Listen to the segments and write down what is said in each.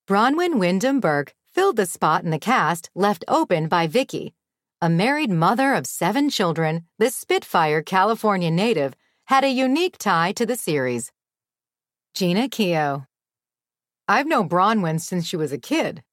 Bronwyn Wyndham Burke filled the spot in the cast left open by Vicky. A married mother of 7 children, this Spitfire California native had a unique tie to the series. Gina Keogh. I've known Bronwyn since she was a kid.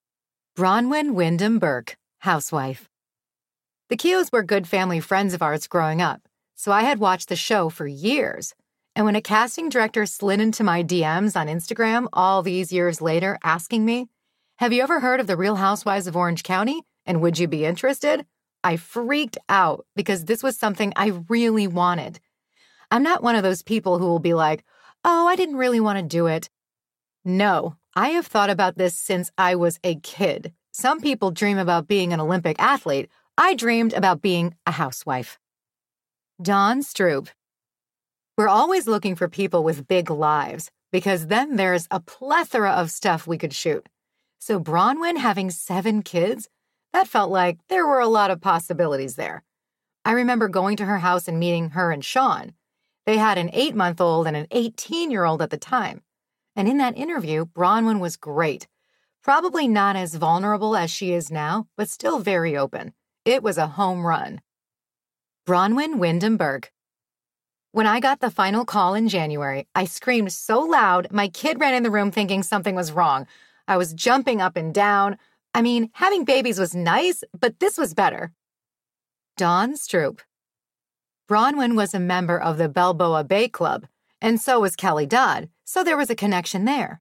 Bronwyn Wyndham Burke, housewife. The Keoghs were good family friends of ours growing up, so I had watched the show for years. And when a casting director slid into my DMs on Instagram all these years later asking me, "Have you ever heard of the Real Housewives of Orange County? And would you be interested?" I freaked out because this was something I really wanted. I'm not one of those people who will be like, "Oh, I didn't really want to do it." No, I have thought about this since I was a kid. Some people dream about being an Olympic athlete. I dreamed about being a housewife. Dawn Stroop. We're always looking for people with big lives because then there's a plethora of stuff we could shoot. So Bronwyn having 7 kids, that felt like there were a lot of possibilities there. I remember going to her house and meeting her and Sean. They had an 8-month-old and an 18-year-old at the time. And in that interview, Bronwyn was great. Probably not as vulnerable as she is now, but still very open. It was a home run. Bronwyn Wyndham Burke. When I got the final call in January, I screamed so loud, my kid ran in the room thinking something was wrong. I was jumping up and down. I mean, having babies was nice, but this was better. Dawn Stroop. Bronwyn was a member of the Balboa Bay Club, and so was Kelly Dodd, so there was a connection there.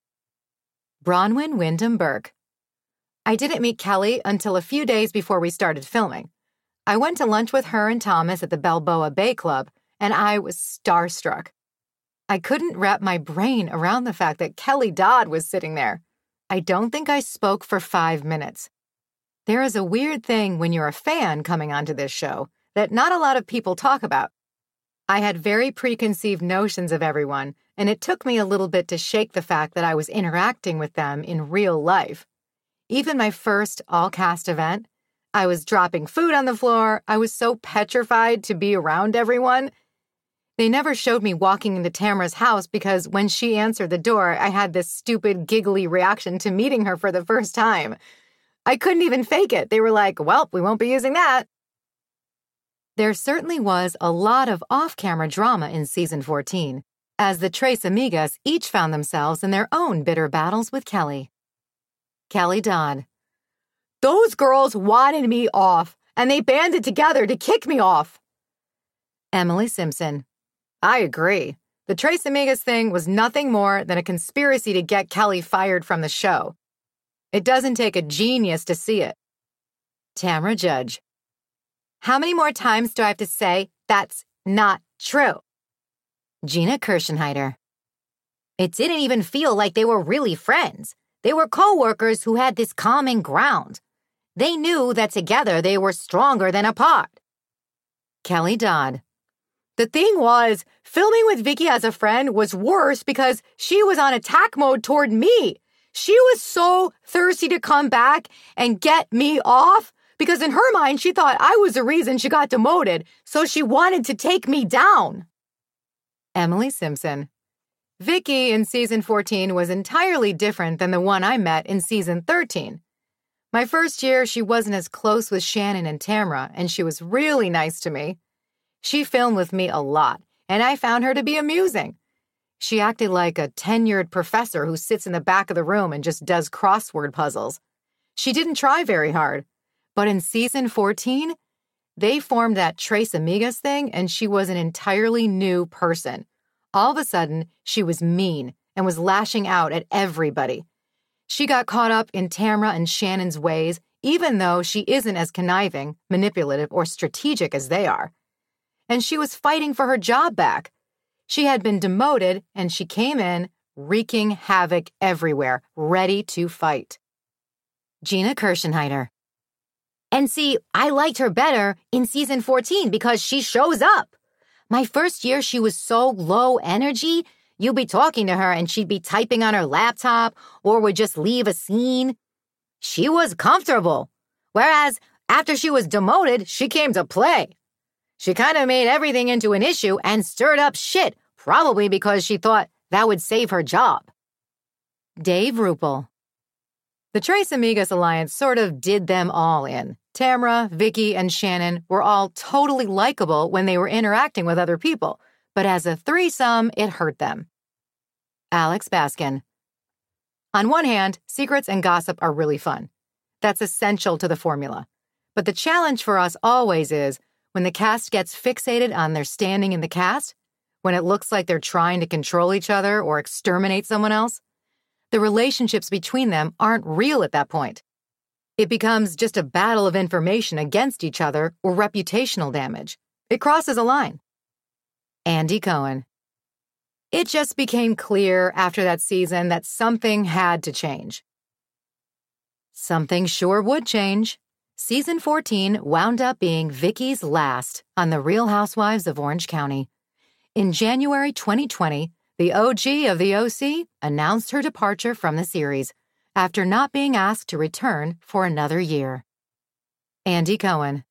Bronwyn Wyndham Burke. I didn't meet Kelly until a few days before we started filming. I went to lunch with her and Thomas at the Balboa Bay Club, and I was starstruck. I couldn't wrap my brain around the fact that Kelly Dodd was sitting there. I don't think I spoke for 5 minutes. There is a weird thing when you're a fan coming onto this show that not a lot of people talk about. I had very preconceived notions of everyone, and it took me a little bit to shake the fact that I was interacting with them in real life. Even my first all-cast event, I was dropping food on the floor. I was so petrified to be around everyone. They never showed me walking into Tamara's house because when she answered the door, I had this stupid, giggly reaction to meeting her for the first time. I couldn't even fake it. They were like, "Well, we won't be using that." There certainly was a lot of off-camera drama in season 14, as the Tres Amigas each found themselves in their own bitter battles with Kelly. Kelly Dodd. Those girls wanted me off, and they banded together to kick me off. Emily Simpson. I agree. The Tres Amigas thing was nothing more than a conspiracy to get Kelly fired from the show. It doesn't take a genius to see it. Tamra Judge. How many more times do I have to say that's not true? Gina Kirschenheiter. It didn't even feel like they were really friends. They were co-workers who had this common ground. They knew that together they were stronger than apart. Kelly Dodd. The thing was, filming with Vicky as a friend was worse because she was on attack mode toward me. She was so thirsty to come back and get me off because in her mind, she thought I was the reason she got demoted, so she wanted to take me down. Emily Simpson. Vicky in season 14 was entirely different than the one I met in season 13. My first year, she wasn't as close with Shannon and Tamra, and she was really nice to me. She filmed with me a lot, and I found her to be amusing. She acted like a tenured professor who sits in the back of the room and just does crossword puzzles. She didn't try very hard. But in season 14, they formed that Tres Amigas thing, and she was an entirely new person. All of a sudden, she was mean and was lashing out at everybody. She got caught up in Tamra and Shannon's ways, even though she isn't as conniving, manipulative, or strategic as they are. And she was fighting for her job back. She had been demoted, and she came in, wreaking havoc everywhere, ready to fight. Gina Kirschenheiter. And see, I liked her better in season 14 because she shows up. My first year, she was so low energy. You'd be talking to her and she'd be typing on her laptop or would just leave a scene. She was comfortable. Whereas after she was demoted, she came to play. She kind of made everything into an issue and stirred up shit, probably because she thought that would save her job. Dave Rupel. The Tres Amigas alliance sort of did them all in. Tamra, Vicky, and Shannon were all totally likable when they were interacting with other people, but as a threesome, it hurt them. Alex Baskin. On one hand, secrets and gossip are really fun. That's essential to the formula. But the challenge for us always is when the cast gets fixated on their standing in the cast, when it looks like they're trying to control each other or exterminate someone else, the relationships between them aren't real at that point. It becomes just a battle of information against each other or reputational damage. It crosses a line. Andy Cohen. It just became clear after that season that something had to change. Something sure would change. Season 14 wound up being Vicky's last on The Real Housewives of Orange County. In January 2020, the OG of the OC announced her departure from the series after not being asked to return for another year. Andy Cohen.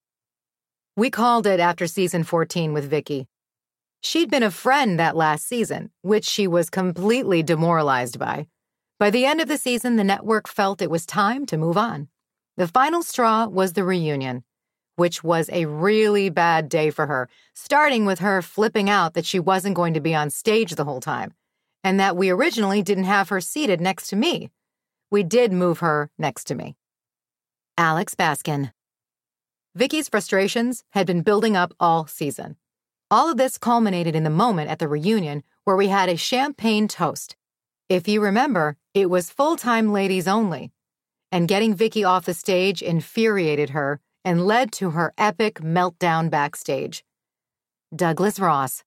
We called it after season 14 with Vicky. She'd been a friend that last season, which she was completely demoralized by. By the end of the season, the network felt it was time to move on. The final straw was the reunion, which was a really bad day for her, starting with her flipping out that she wasn't going to be on stage the whole time, and that we originally didn't have her seated next to me. We did move her next to me. Alex Baskin. Vicky's frustrations had been building up all season. All of this culminated in the moment at the reunion where we had a champagne toast. If you remember, it was full-time ladies only. And getting Vicky off the stage infuriated her and led to her epic meltdown backstage. Douglas Ross.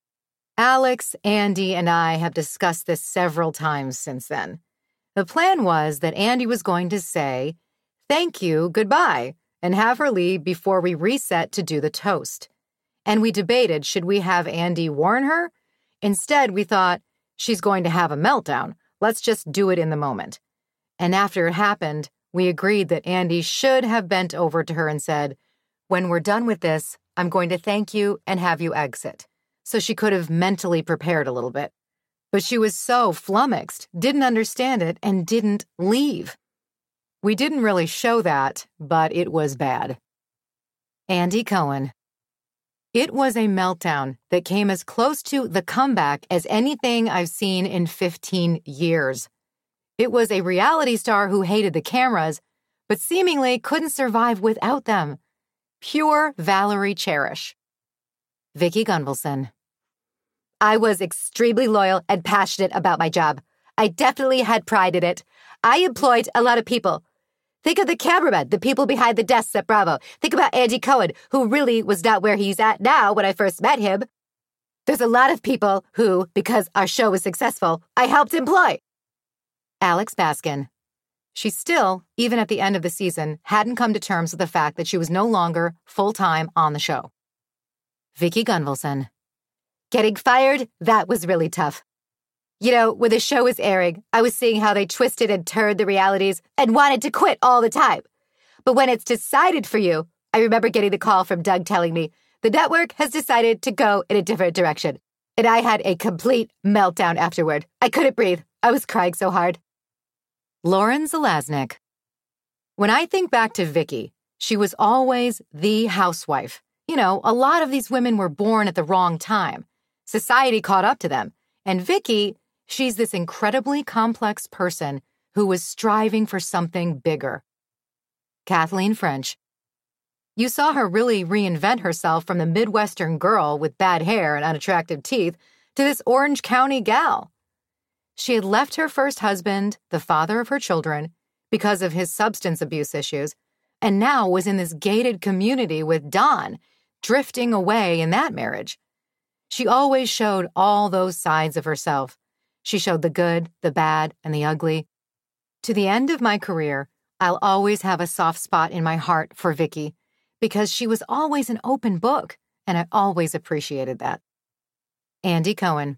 Alex, Andy, and I have discussed this several times since then. The plan was that Andy was going to say, "Thank you, goodbye," and have her leave before we reset to do the toast. And we debated, should we have Andy warn her? Instead, we thought, she's going to have a meltdown. Let's just do it in the moment. And after it happened, we agreed that Andy should have bent over to her and said, "When we're done with this, I'm going to thank you and have you exit." So she could have mentally prepared a little bit. But she was so flummoxed, didn't understand it, and didn't leave. We didn't really show that, but it was bad. Andy Cohen. It was a meltdown that came as close to the comeback as anything I've seen in 15 years. It was a reality star who hated the cameras, but seemingly couldn't survive without them. Pure Valerie Cherish. Vicky Gunvalson. I was extremely loyal and passionate about my job. I definitely had pride in it. I employed a lot of people. Think of the cameramen, the people behind the desks at Bravo. Think about Andy Cohen, who really was not where he's at now when I first met him. There's a lot of people who, because our show was successful, I helped employ. Alex Baskin. She still, even at the end of the season, hadn't come to terms with the fact that she was no longer full-time on the show. Vicky Gunvalson. Getting fired, that was really tough. You know, when the show was airing, I was seeing how they twisted and turned the realities and wanted to quit all the time. But when it's decided for you, I remember getting the call from Doug telling me, the network has decided to go in a different direction. And I had a complete meltdown afterward. I couldn't breathe. I was crying so hard. Lauren Zalaznick. When I think back to Vicky, she was always the housewife. You know, a lot of these women were born at the wrong time. Society caught up to them. And Vicky, she's this incredibly complex person who was striving for something bigger. Kathleen French. You saw her really reinvent herself from the Midwestern girl with bad hair and unattractive teeth to this Orange County gal. She had left her first husband, the father of her children, because of his substance abuse issues, and now was in this gated community with Don, drifting away in that marriage. She always showed all those sides of herself. She showed the good, the bad, and the ugly. To the end of my career, I'll always have a soft spot in my heart for Vicky, because she was always an open book, and I always appreciated that. Andy Cohen.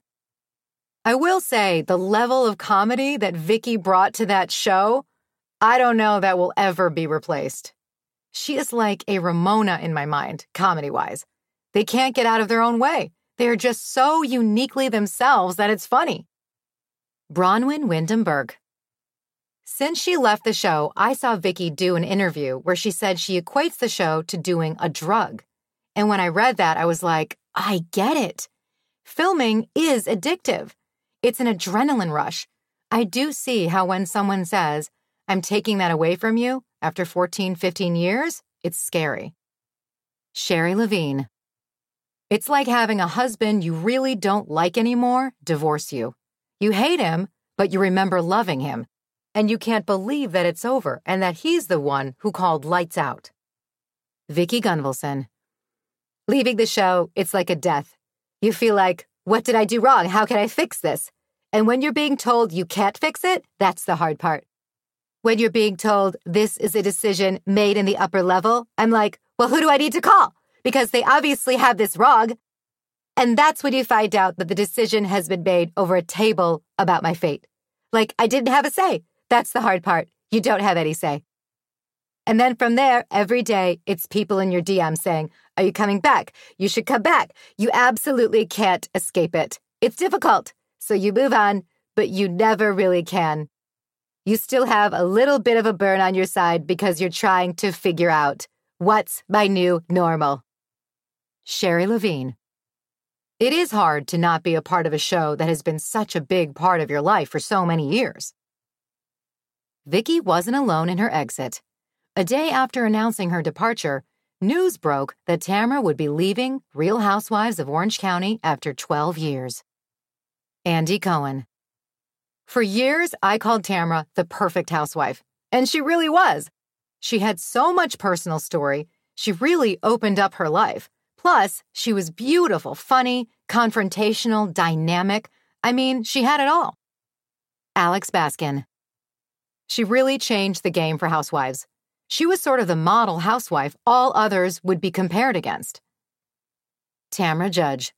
I will say the level of comedy that Vicky brought to that show, I don't know that will ever be replaced. She is like a Ramona in my mind, comedy-wise. They can't get out of their own way. They are just so uniquely themselves that it's funny. Bronwyn Wyndham Burke. Since she left the show, I saw Vicki do an interview where she said she equates the show to doing a drug. And when I read that, I was like, I get it. Filming is addictive. It's an adrenaline rush. I do see how when someone says, I'm taking that away from you after 14, 15 years, it's scary. Sherry Levine. It's like having a husband you really don't like anymore divorce you. You hate him, but you remember loving him. And you can't believe that it's over and that he's the one who called lights out. Vicki Gunvalson. Leaving the show, it's like a death. You feel like, what did I do wrong? How can I fix this? And when you're being told you can't fix it, that's the hard part. When you're being told this is a decision made in the upper level, I'm like, well, who do I need to call? Because they obviously have this wrong. And that's when you find out that the decision has been made over a table about my fate. Like, I didn't have a say. That's the hard part. You don't have any say. And then from there, every day, it's people in your DM saying, are you coming back? You should come back. You absolutely can't escape it. It's difficult. So you move on, but you never really can. You still have a little bit of a burn on your side because you're trying to figure out what's my new normal. Sherry Levine. It is hard to not be a part of a show that has been such a big part of your life for so many years. Vicki wasn't alone in her exit. A day after announcing her departure, news broke that Tamra would be leaving Real Housewives of Orange County after 12 years. Andy Cohen. For years, I called Tamra the perfect housewife, and she really was. She had so much personal story. She really opened up her life. Plus, she was beautiful, funny, confrontational, dynamic. I mean, she had it all. Alex Baskin. She really changed the game for housewives. She was sort of the model housewife all others would be compared against. Tamra Judge.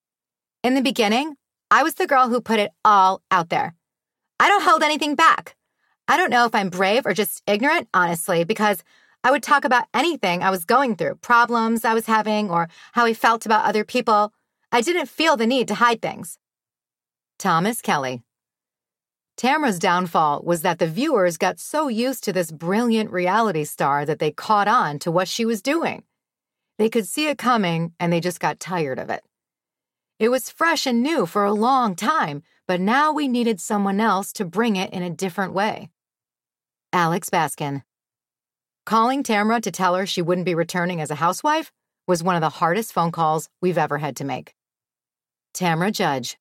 In the beginning, I was the girl who put it all out there. I don't hold anything back. I don't know if I'm brave or just ignorant, honestly, because I would talk about anything I was going through, problems I was having, or how I felt about other people. I didn't feel the need to hide things. Thomas Kelly. Tamra's downfall was that the viewers got so used to this brilliant reality star that they caught on to what she was doing. They could see it coming, and they just got tired of it. It was fresh and new for a long time, but now we needed someone else to bring it in a different way. Alex Baskin. Calling Tamra to tell her she wouldn't be returning as a housewife was one of the hardest phone calls we've ever had to make. Tamra Judge.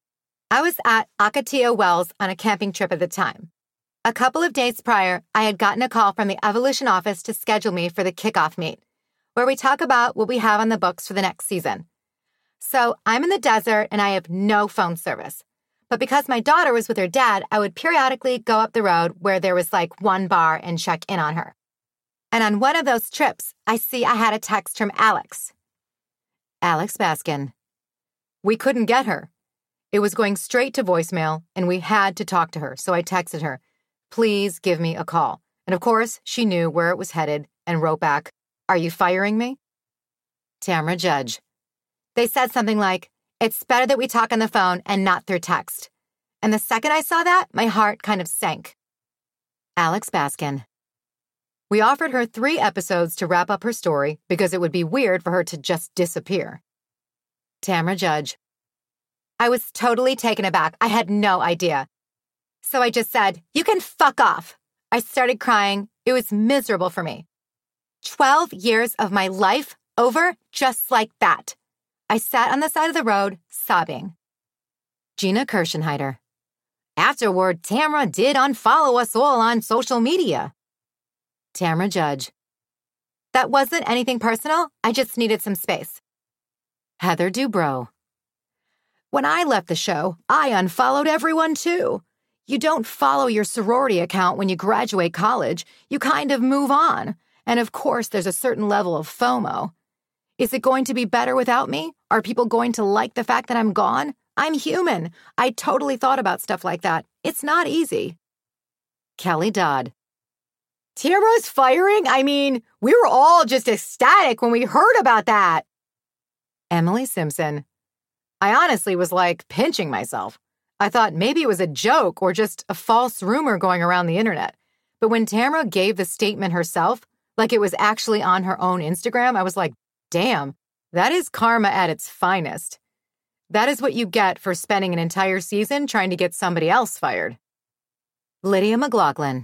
I was at Ocotillo Wells on a camping trip at the time. A couple of days prior, I had gotten a call from the Evolution office to schedule me for the kickoff meet, where we talk about what we have on the books for the next season. So I'm in the desert and I have no phone service. But because my daughter was with her dad, I would periodically go up the road where there was like one bar and check in on her. And on one of those trips, I see I had a text from Alex. Alex Baskin. We couldn't get her. It was going straight to voicemail, and we had to talk to her, so I texted her, please give me a call. And of course, she knew where it was headed and wrote back, are you firing me? Tamra Judge. They said something like, it's better that we talk on the phone and not through text. And the second I saw that, my heart kind of sank. Alex Baskin. We offered her 3 episodes to wrap up her story because it would be weird for her to just disappear. Tamra Judge. I was totally taken aback. I had no idea. So I just said, you can fuck off. I started crying. It was miserable for me. 12 years of my life over just like that. I sat on the side of the road, sobbing. Gina Kirschenheiter. Afterward, Tamra did unfollow us all on social media. Tamra Judge. That wasn't anything personal. I just needed some space. Heather Dubrow. When I left the show, I unfollowed everyone too. You don't follow your sorority account when you graduate college. You kind of move on. And of course, there's a certain level of FOMO. Is it going to be better without me? Are people going to like the fact that I'm gone? I'm human. I totally thought about stuff like that. It's not easy. Kelly Dodd. Tamra's firing? I mean, we were all just ecstatic when we heard about that. Emily Simpson. I honestly was like pinching myself. I thought maybe it was a joke or just a false rumor going around the internet. But when Tamra gave the statement herself, like it was actually on her own Instagram, I was like, damn, that is karma at its finest. That is what you get for spending an entire season trying to get somebody else fired. Lydia McLaughlin.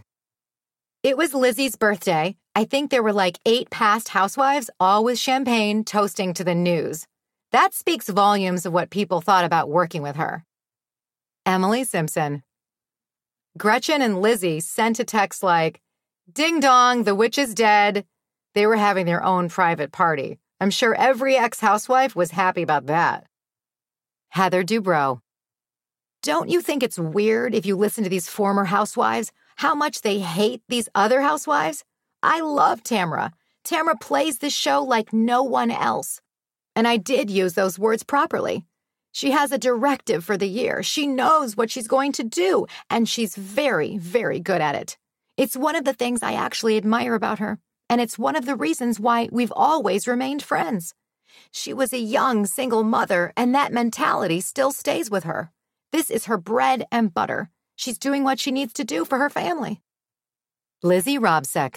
It was Lizzie's birthday. I think there were like 8 past housewives, all with champagne, toasting to the news. That speaks volumes of what people thought about working with her. Emily Simpson. Gretchen and Lizzie sent a text like, "Ding dong, the witch is dead." They were having their own private party. I'm sure every ex-housewife was happy about that. Heather Dubrow. Don't you think it's weird if you listen to these former housewives, how much they hate these other housewives? I love Tamra. Tamra plays this show like no one else. And I did use those words properly. She has a directive for the year. She knows what she's going to do, and she's very, very good at it. It's one of the things I actually admire about her, and it's one of the reasons why we've always remained friends. She was a young single mother, and that mentality still stays with her. This is her bread and butter. She's doing what she needs to do for her family. Lizzie Robsek.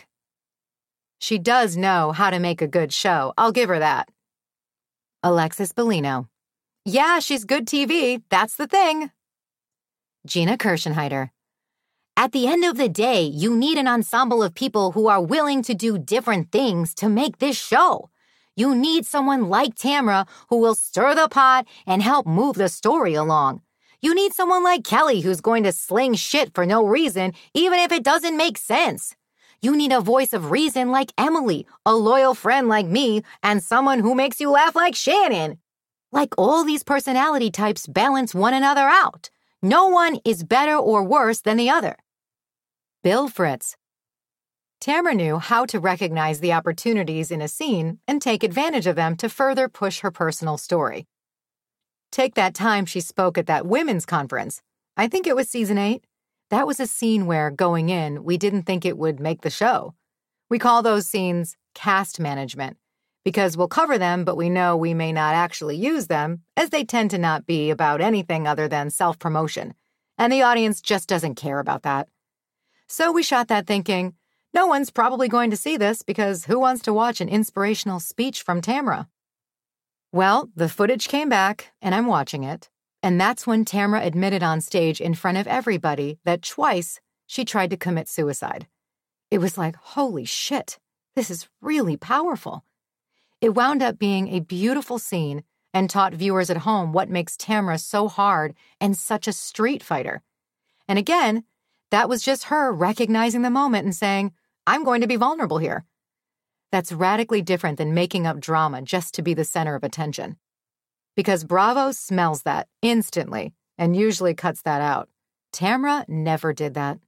She does know how to make a good show. I'll give her that. Alexis Bellino. Yeah, she's good TV. That's the thing. Gina Kirschenheiter. At the end of the day, you need an ensemble of people who are willing to do different things to make this show. You need someone like Tamra who will stir the pot and help move the story along. You need someone like Kelly who's going to sling shit for no reason, even if it doesn't make sense. You need a voice of reason like Emily, a loyal friend like me, and someone who makes you laugh like Shannon. Like all these personality types balance one another out. No one is better or worse than the other. Bill Fritz. Tamra knew how to recognize the opportunities in a scene and take advantage of them to further push her personal story. Take that time she spoke at that women's conference. I think it was season 8. That was a scene where, going in, we didn't think it would make the show. We call those scenes cast management, because we'll cover them, but we know we may not actually use them, as they tend to not be about anything other than self-promotion, and the audience just doesn't care about that. So we shot that thinking, no one's probably going to see this because who wants to watch an inspirational speech from Tamra? Well, the footage came back, and I'm watching it. And that's when Tamra admitted on stage in front of everybody that twice she tried to commit suicide. It was like, holy shit, this is really powerful. It wound up being a beautiful scene and taught viewers at home what makes Tamra so hard and such a street fighter. And again, that was just her recognizing the moment and saying, I'm going to be vulnerable here. That's radically different than making up drama just to be the center of attention. Because Bravo smells that instantly and usually cuts that out. Tamra never did that.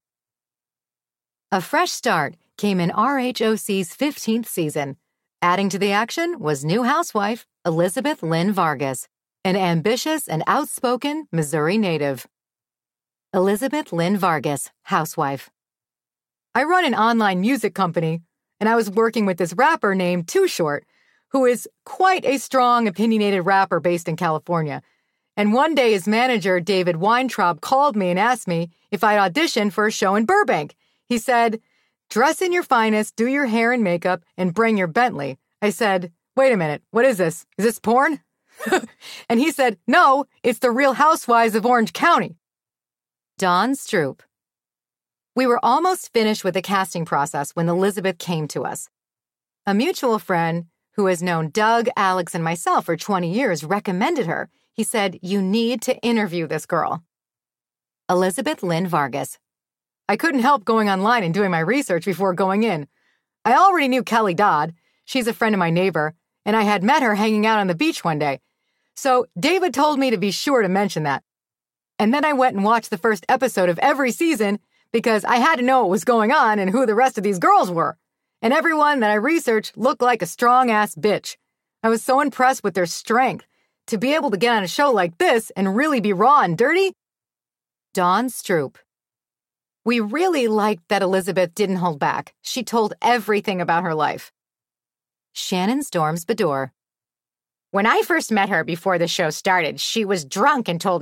A fresh start came in RHOC's 15th season. Adding to the action was new housewife Elizabeth Lynn Vargas, an ambitious and outspoken Missouri native. Elizabeth Lynn Vargas, housewife. I run an online music company, and I was working with this rapper named Too Short, who is quite a strong, opinionated rapper based in California. And one day his manager, David Weintraub, called me and asked me if I'd audition for a show in Burbank. He said, dress in your finest, do your hair and makeup, and bring your Bentley. I said, wait a minute, what is this? Is this porn? And he said, no, it's the Real Housewives of Orange County. Dawn Stroop. We were almost finished with the casting process when Elizabeth came to us. A mutual friend who has known Doug, Alex, and myself for 20 years, recommended her. He said, you need to interview this girl. Elizabeth Lynn Vargas. I couldn't help going online and doing my research before going in. I already knew Kelly Dodd. She's a friend of my neighbor, and I had met her hanging out on the beach one day. So David told me to be sure to mention that. And then I went and watched the first episode of every season because I had to know what was going on and who the rest of these girls were. And everyone that I researched looked like a strong-ass bitch. I was so impressed with their strength. To be able to get on a show like this and really be raw and dirty? Dawn Stroop. We really liked that Elizabeth didn't hold back. She told everything about her life. Shannon Storms Bedore. When I first met her before the show started, she was drunk and told me,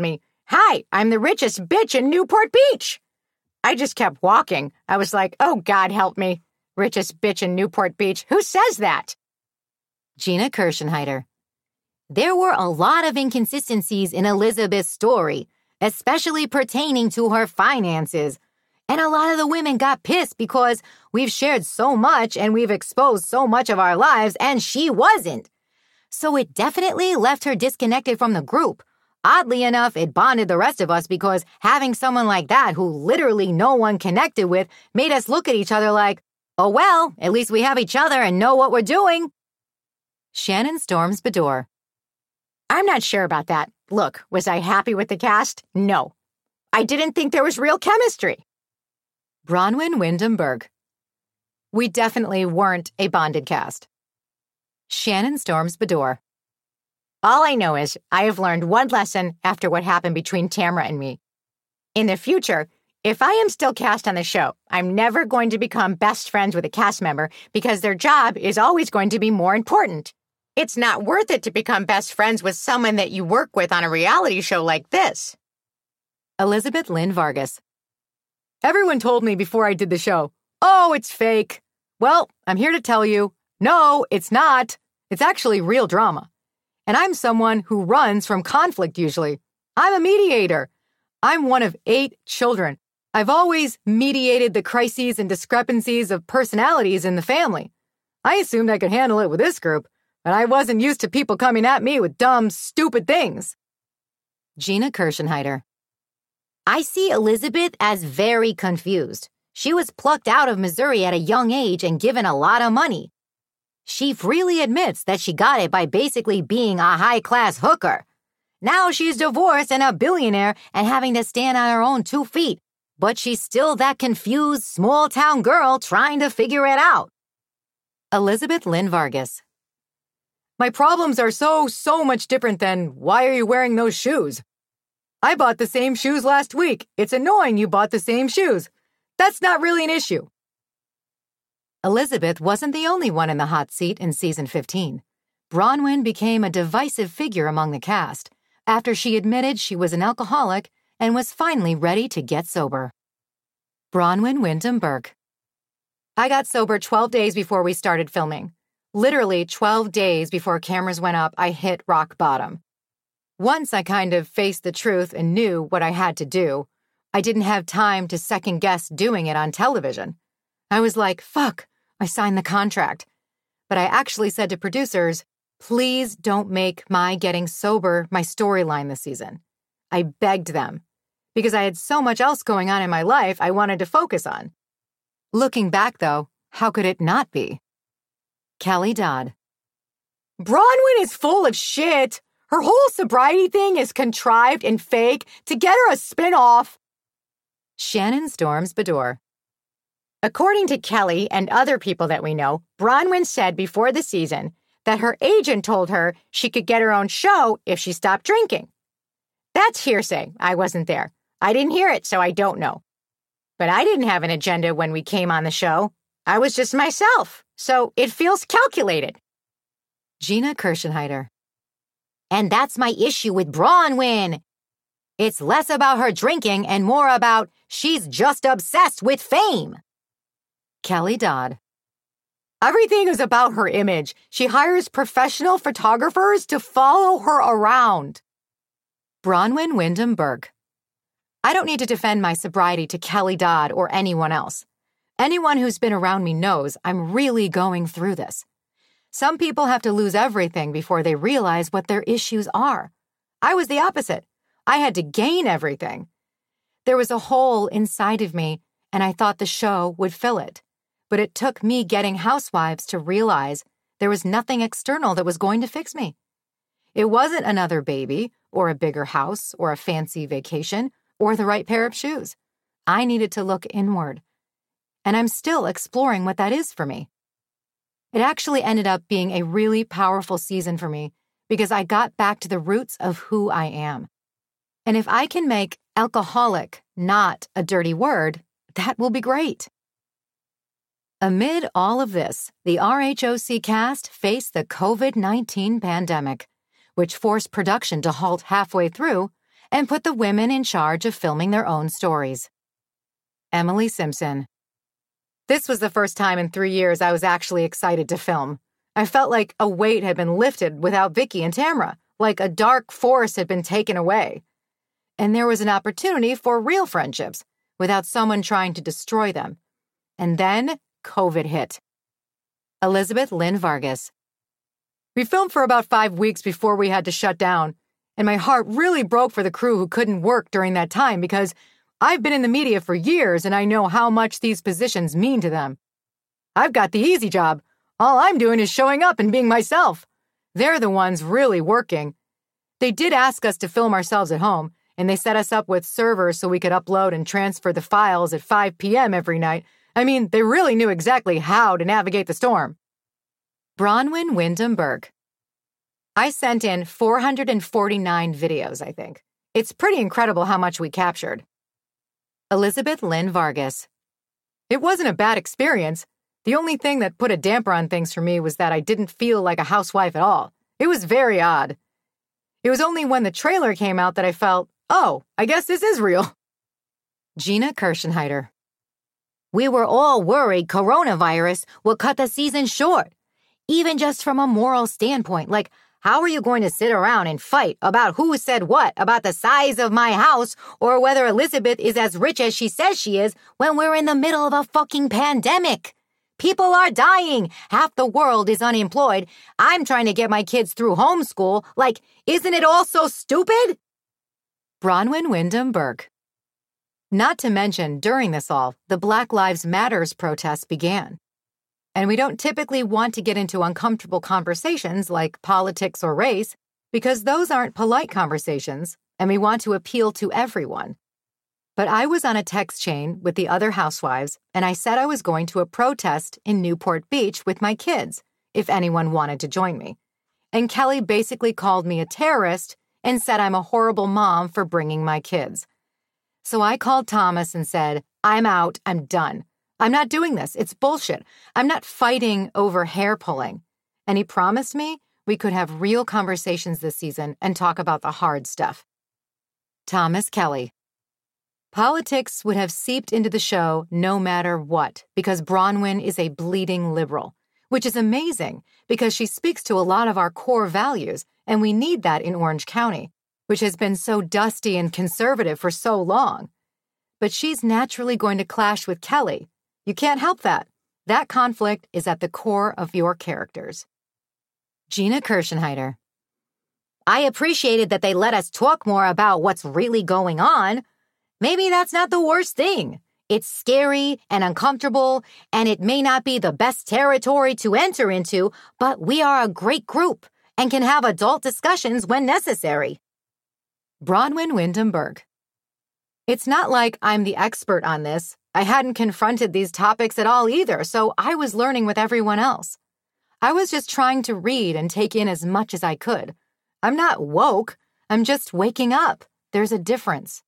Hi, I'm the richest bitch in Newport Beach. I just kept walking. I was like, oh, God help me. Richest bitch in Newport Beach. Who says that? Gina Kirschenheiter. There were a lot of inconsistencies in Elizabeth's story, especially pertaining to her finances. And a lot of the women got pissed because we've shared so much and we've exposed so much of our lives, and she wasn't. So it definitely left her disconnected from the group. Oddly enough, it bonded the rest of us because having someone like that who literally no one connected with made us look at each other like, oh well, at least we have each other and know what we're doing. Shannon Storms Bedore. I'm not sure about that. Look, was I happy with the cast? No. I didn't think there was real chemistry. Bronwyn Wyndham Berg. We definitely weren't a bonded cast. Shannon Storms Bedore. All I know is I have learned one lesson after what happened between Tamra and me. In the future, if I am still cast on the show, I'm never going to become best friends with a cast member because their job is always going to be more important. It's not worth it to become best friends with someone that you work with on a reality show like this. Elizabeth Lynn Vargas. Everyone told me before I did the show, oh, it's fake. Well, I'm here to tell you, no, it's not. It's actually real drama. And I'm someone who runs from conflict usually. I'm a mediator. I'm one of 8 children. I've always mediated the crises and discrepancies of personalities in the family. I assumed I could handle it with this group, but I wasn't used to people coming at me with dumb, stupid things. Gina Kirschenheiter. I see Elizabeth as very confused. She was plucked out of Missouri at a young age and given a lot of money. She freely admits that she got it by basically being a high-class hooker. Now she's divorced and a billionaire and having to stand on her own 2 feet, but she's still that confused small-town girl trying to figure it out. Elizabeth Lynn Vargas. My problems are so much different than, why are you wearing those shoes? I bought the same shoes last week. It's annoying you bought the same shoes. That's not really an issue. Elizabeth wasn't the only one in the hot seat in season 15. Bronwyn became a divisive figure among the cast after she admitted she was an alcoholic and was finally ready to get sober. Bronwyn Wyndham Berg. I got sober 12 days before we started filming. Literally 12 days before cameras went up, I hit rock bottom. Once I kind of faced the truth and knew what I had to do, I didn't have time to second-guess doing it on television. I was like, fuck, I signed the contract. But I actually said to producers, please don't make my getting sober my storyline this season. I begged them, because I had so much else going on in my life I wanted to focus on. Looking back, though, how could it not be? Kelly Dodd. Bronwyn is full of shit. Her whole sobriety thing is contrived and fake to get her a spin-off. Shannon Storms Bedore. According to Kelly and other people that we know, Bronwyn said before the season that her agent told her she could get her own show if she stopped drinking. That's hearsay. I wasn't there. I didn't hear it, so I don't know. But I didn't have an agenda when we came on the show. I was just myself, so it feels calculated. Gina Kirschenheiter. And that's my issue with Bronwyn. It's less about her drinking and more about she's just obsessed with fame. Kelly Dodd. Everything is about her image. She hires professional photographers to follow her around. Bronwyn Wyndham Berg. I don't need to defend my sobriety to Kelly Dodd or anyone else. Anyone who's been around me knows I'm really going through this. Some people have to lose everything before they realize what their issues are. I was the opposite. I had to gain everything. There was a hole inside of me, and I thought the show would fill it. But it took me getting Housewives to realize there was nothing external that was going to fix me. It wasn't another baby, or a bigger house, or a fancy vacation, or the right pair of shoes. I needed to look inward. And I'm still exploring what that is for me. It actually ended up being a really powerful season for me because I got back to the roots of who I am. And if I can make alcoholic not a dirty word, that will be great. Amid all of this, the RHOC cast faced the COVID-19 pandemic, which forced production to halt halfway through and put the women in charge of filming their own stories. Emily Simpson. This was the first time in 3 years I was actually excited to film. I felt like a weight had been lifted without Vicky and Tamra, like a dark force had been taken away. And there was an opportunity for real friendships without someone trying to destroy them. And then COVID hit. Elizabeth Lynn Vargas. We filmed for about 5 weeks before we had to shut down, and my heart really broke for the crew who couldn't work during that time because I've been in the media for years and I know how much these positions mean to them. I've got the easy job. All I'm doing is showing up and being myself. They're the ones really working. They did ask us to film ourselves at home, and they set us up with servers so we could upload and transfer the files at 5 p.m. every night. I mean, they really knew exactly how to navigate the storm. Bronwyn Wyndham Burke. I sent in 449 videos, I think. It's pretty incredible how much we captured. Elizabeth Lynn Vargas. It wasn't a bad experience. The only thing that put a damper on things for me was that I didn't feel like a housewife at all. It was very odd. It was only when the trailer came out that I felt, oh, I guess this is real. Gina Kirschenheiter. We were all worried coronavirus would cut the season short. Even just from a moral standpoint, like, how are you going to sit around and fight about who said what about the size of my house or whether Elizabeth is as rich as she says she is when we're in the middle of a fucking pandemic? People are dying. Half the world is unemployed. I'm trying to get my kids through homeschool. Like, isn't it all so stupid? Bronwyn Wyndham Burke. Not to mention, during this all, the Black Lives Matters protests began. And we don't typically want to get into uncomfortable conversations like politics or race because those aren't polite conversations, and we want to appeal to everyone. But I was on a text chain with the other housewives, and I said I was going to a protest in Newport Beach with my kids, if anyone wanted to join me. And Kelly basically called me a terrorist and said I'm a horrible mom for bringing my kids. So I called Thomas and said, I'm out, I'm done. I'm not doing this. It's bullshit. I'm not fighting over hair pulling. And he promised me we could have real conversations this season and talk about the hard stuff. Thomas Kelly. Politics would have seeped into the show no matter what, because Bronwyn is a bleeding liberal, which is amazing because she speaks to a lot of our core values, and we need that in Orange County, which has been so dusty and conservative for so long. But she's naturally going to clash with Kelly. You can't help that. That conflict is at the core of your characters. Gina Kirschenheiter. I appreciated that they let us talk more about what's really going on. Maybe that's not the worst thing. It's scary and uncomfortable, and it may not be the best territory to enter into, but we are a great group and can have adult discussions when necessary. Bronwyn Wyndham Burke. It's not like I'm the expert on this. I hadn't confronted these topics at all either, so I was learning with everyone else. I was just trying to read and take in as much as I could. I'm not woke. I'm just waking up. There's a difference.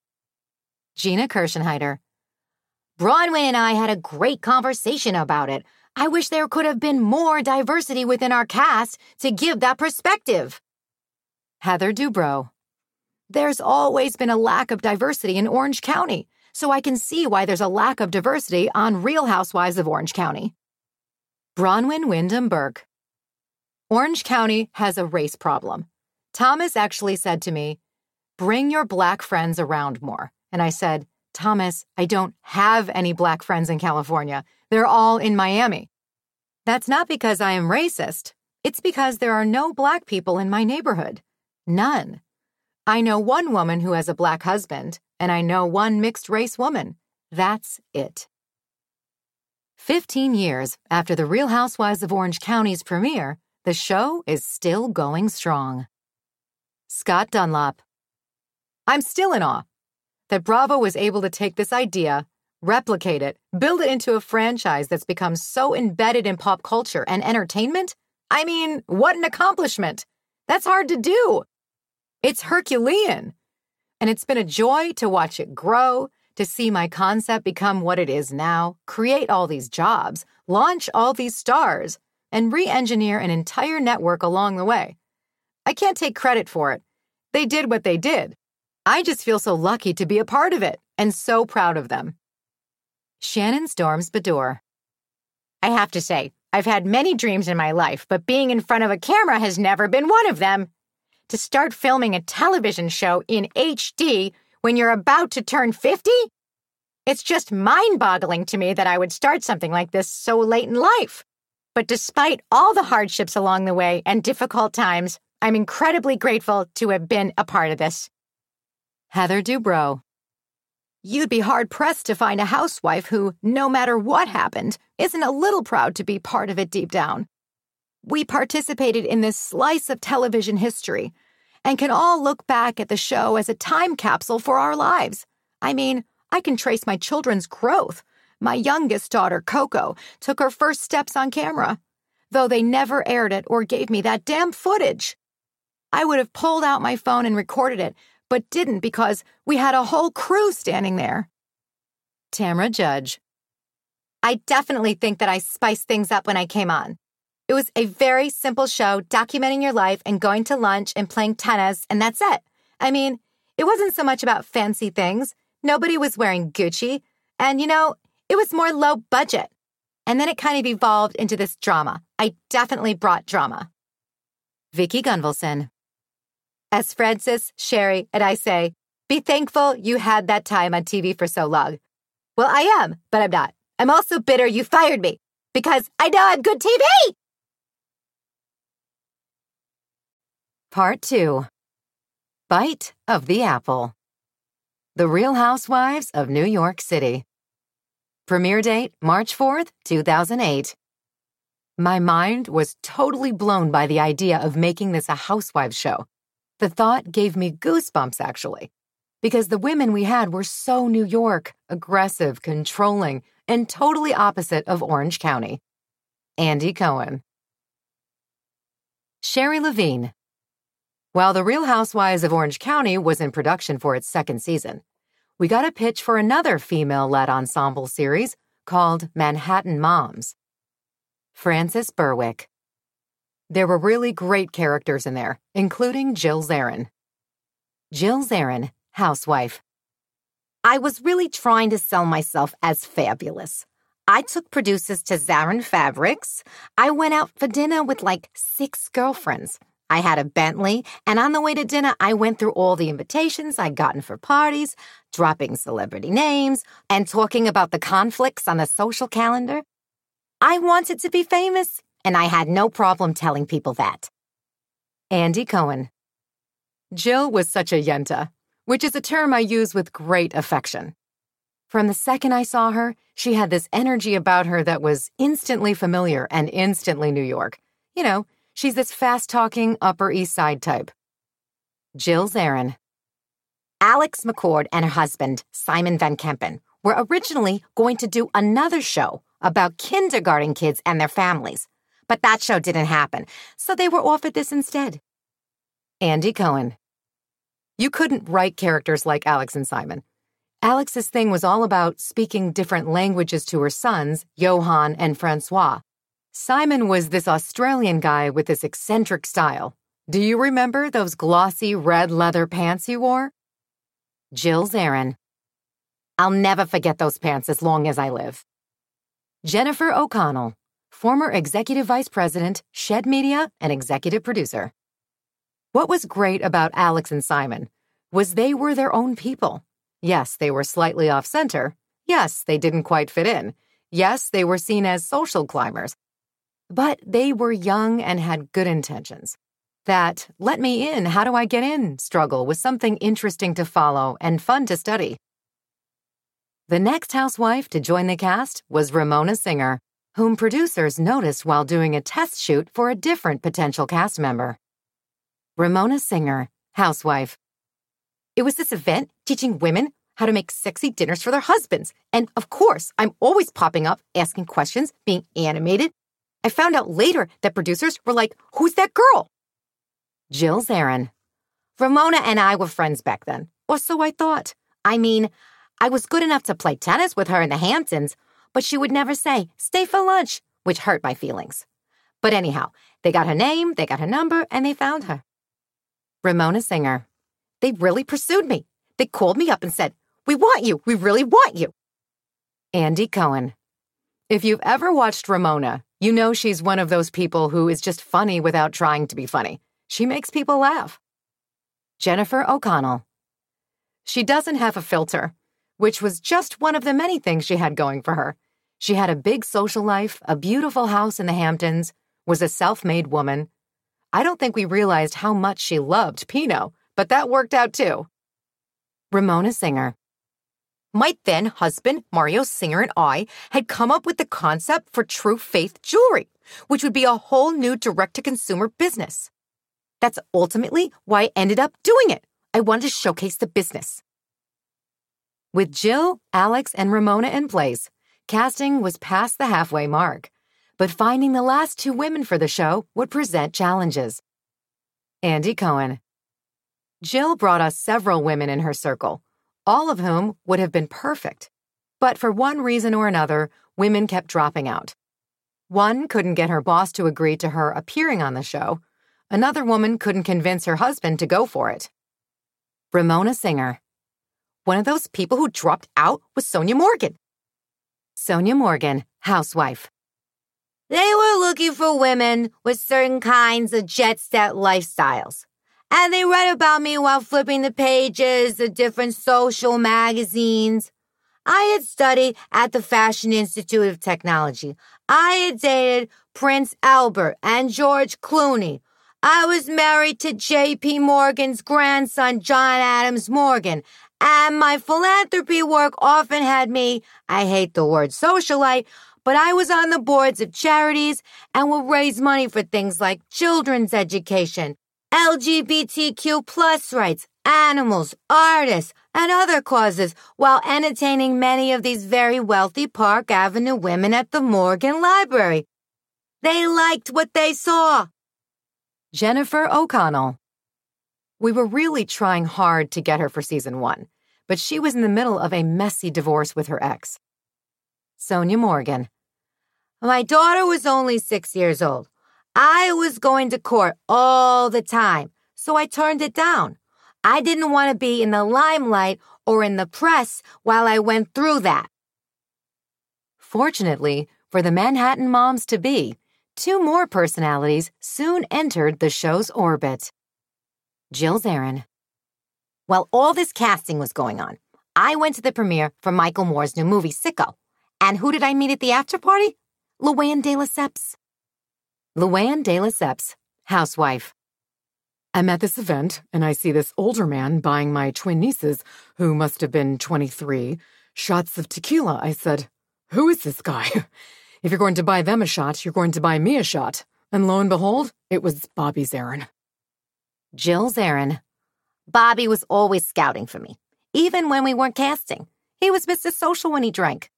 Gina Kirschenheiter. Bronwyn and I had a great conversation about it. I wish there could have been more diversity within our cast to give that perspective. Heather Dubrow. There's always been a lack of diversity in Orange County, so I can see why there's a lack of diversity on Real Housewives of Orange County. Bronwyn Wyndham Burke. Orange County has a race problem. Thomas actually said to me, bring your Black friends around more. And I said, Thomas, I don't have any Black friends in California. They're all in Miami. That's not because I am racist. It's because there are no Black people in my neighborhood. None. I know one woman who has a Black husband, and I know one mixed-race woman. That's it. 15 years after the Real Housewives of Orange County's premiere, the show is still going strong. Scott Dunlop. I'm still in awe that Bravo was able to take this idea, replicate it, build it into a franchise that's become so embedded in pop culture and entertainment. I mean, what an accomplishment. That's hard to do. It's Herculean. And it's been a joy to watch it grow, to see my concept become what it is now, create all these jobs, launch all these stars, and re-engineer an entire network along the way. I can't take credit for it. They did what they did. I just feel so lucky to be a part of it and so proud of them. Shannon Storms Bedour. I have to say, I've had many dreams in my life, but being in front of a camera has never been one of them. To start filming a television show in HD when you're about to turn 50? It's just mind-boggling to me that I would start something like this so late in life. But despite all the hardships along the way and difficult times, I'm incredibly grateful to have been a part of this. Heather Dubrow. You'd be hard-pressed to find a housewife who, no matter what happened, isn't a little proud to be part of it deep down. We participated in this slice of television history and can all look back at the show as a time capsule for our lives. I mean, I can trace my children's growth. My youngest daughter, Coco, took her first steps on camera, though they never aired it or gave me that damn footage. I would have pulled out my phone and recorded it, but didn't because we had a whole crew standing there. Tamra Judge. I definitely think that I spiced things up when I came on. It was a very simple show documenting your life and going to lunch and playing tennis, and that's it. I mean, it wasn't so much about fancy things. Nobody was wearing Gucci. And, it was more low budget. And then it kind of evolved into this drama. I definitely brought drama. Vicki Gunvalson. As Frances, Sherry, and I say, be thankful you had that time on TV for so long. Well, I am, but I'm not. I'm also bitter you fired me because I know I'm good TV! Part 2. Bite of the Apple. The Real Housewives of New York City. Premiere date, March 4th, 2008. My mind was totally blown by the idea of making this a housewives show. The thought gave me goosebumps, actually, because the women we had were so New York, aggressive, controlling, and totally opposite of Orange County. Andy Cohen. Sherry Levine. While The Real Housewives of Orange County was in production for its second season, we got a pitch for another female-led ensemble series called Manhattan Moms. Frances Berwick. There were really great characters in there, including Jill Zarin. Jill Zarin, housewife. I was really trying to sell myself as fabulous. I took producers to Zarin Fabrics. I went out for dinner with like 6 girlfriends. I had a Bentley, and on the way to dinner, I went through all the invitations I'd gotten for parties, dropping celebrity names, and talking about the conflicts on the social calendar. I wanted to be famous, and I had no problem telling people that. Andy Cohen. Jill was such a yenta, which is a term I use with great affection. From the second I saw her, she had this energy about her that was instantly familiar and instantly New York. She's this fast-talking Upper East Side type. Jill Zarin. Alex McCord and her husband, Simon Van Kempen, were originally going to do another show about kindergarten kids and their families. But that show didn't happen, so they were offered this instead. Andy Cohen. You couldn't write characters like Alex and Simon. Alex's thing was all about speaking different languages to her sons, Johan and Francois. Simon was this Australian guy with this eccentric style. Do you remember those glossy red leather pants he wore? Jill Zarin. I'll never forget those pants as long as I live. Jennifer O'Connell, former executive vice president, Shed Media, and executive producer. What was great about Alex and Simon was they were their own people. Yes, they were slightly off-center. Yes, they didn't quite fit in. Yes, they were seen as social climbers. But they were young and had good intentions. That let me in, how do I get in struggle was something interesting to follow and fun to study. The next housewife to join the cast was Ramona Singer, whom producers noticed while doing a test shoot for a different potential cast member. Ramona Singer, housewife. It was this event teaching women how to make sexy dinners for their husbands. And of course, I'm always popping up, asking questions, being animated. I found out later that producers were like, who's that girl? Jill Zarin. Ramona and I were friends back then, or so I thought. I mean, I was good enough to play tennis with her in the Hamptons, but she would never say, stay for lunch, which hurt my feelings. But anyhow, they got her name, they got her number, and they found her. Ramona Singer. They really pursued me. They called me up and said, "We want you. We really want you." Andy Cohen. If you've ever watched Ramona, you know she's one of those people who is just funny without trying to be funny. She makes people laugh. Jennifer O'Connell. She doesn't have a filter, which was just one of the many things she had going for her. She had a big social life, a beautiful house in the Hamptons, was a self-made woman. I don't think we realized how much she loved Pinot, but that worked out too. Ramona Singer. My then husband, Mario Singer, and I had come up with the concept for True Faith Jewelry, which would be a whole new direct-to-consumer business. That's ultimately why I ended up doing it. I wanted to showcase the business. With Jill, Alex, and Ramona in place, casting was past the halfway mark, but finding the last two women for the show would present challenges. Andy Cohen. Jill brought us several women in her circle, all of whom would have been perfect. But for one reason or another, women kept dropping out. One couldn't get her boss to agree to her appearing on the show. Another woman couldn't convince her husband to go for it. Ramona Singer. One of those people who dropped out was Sonia Morgan. Sonia Morgan, housewife. They were looking for women with certain kinds of jet-set lifestyles. And they read about me while flipping the pages of different social magazines. I had studied at the Fashion Institute of Technology. I had dated Prince Albert and George Clooney. I was married to J.P. Morgan's grandson, John Adams Morgan. And my philanthropy work often had me, I hate the word socialite, but I was on the boards of charities and would raise money for things like children's education, LGBTQ plus rights, animals, artists, and other causes while entertaining many of these very wealthy Park Avenue women at the Morgan Library. They liked what they saw. Jennifer O'Connell. We were really trying hard to get her for season 1, but she was in the middle of a messy divorce with her ex. Sonia Morgan. My daughter was only 6 years old. I was going to court all the time, so I turned it down. I didn't want to be in the limelight or in the press while I went through that. Fortunately, for the Manhattan moms-to-be, 2 more personalities soon entered the show's orbit. Jill Zarin. While all this casting was going on, I went to the premiere for Michael Moore's new movie, Sicko. And who did I meet at the after party? Luann de Lesseps. Luann de Lesseps, housewife. I'm at this event, and I see this older man buying my twin nieces, who must have been 23, shots of tequila. I said, "Who is this guy? If you're going to buy them a shot, you're going to buy me a shot." And lo and behold, it was Bobby Zarin. Jill Zarin. Bobby was always scouting for me, even when we weren't casting. He was Mr. Social when he drank.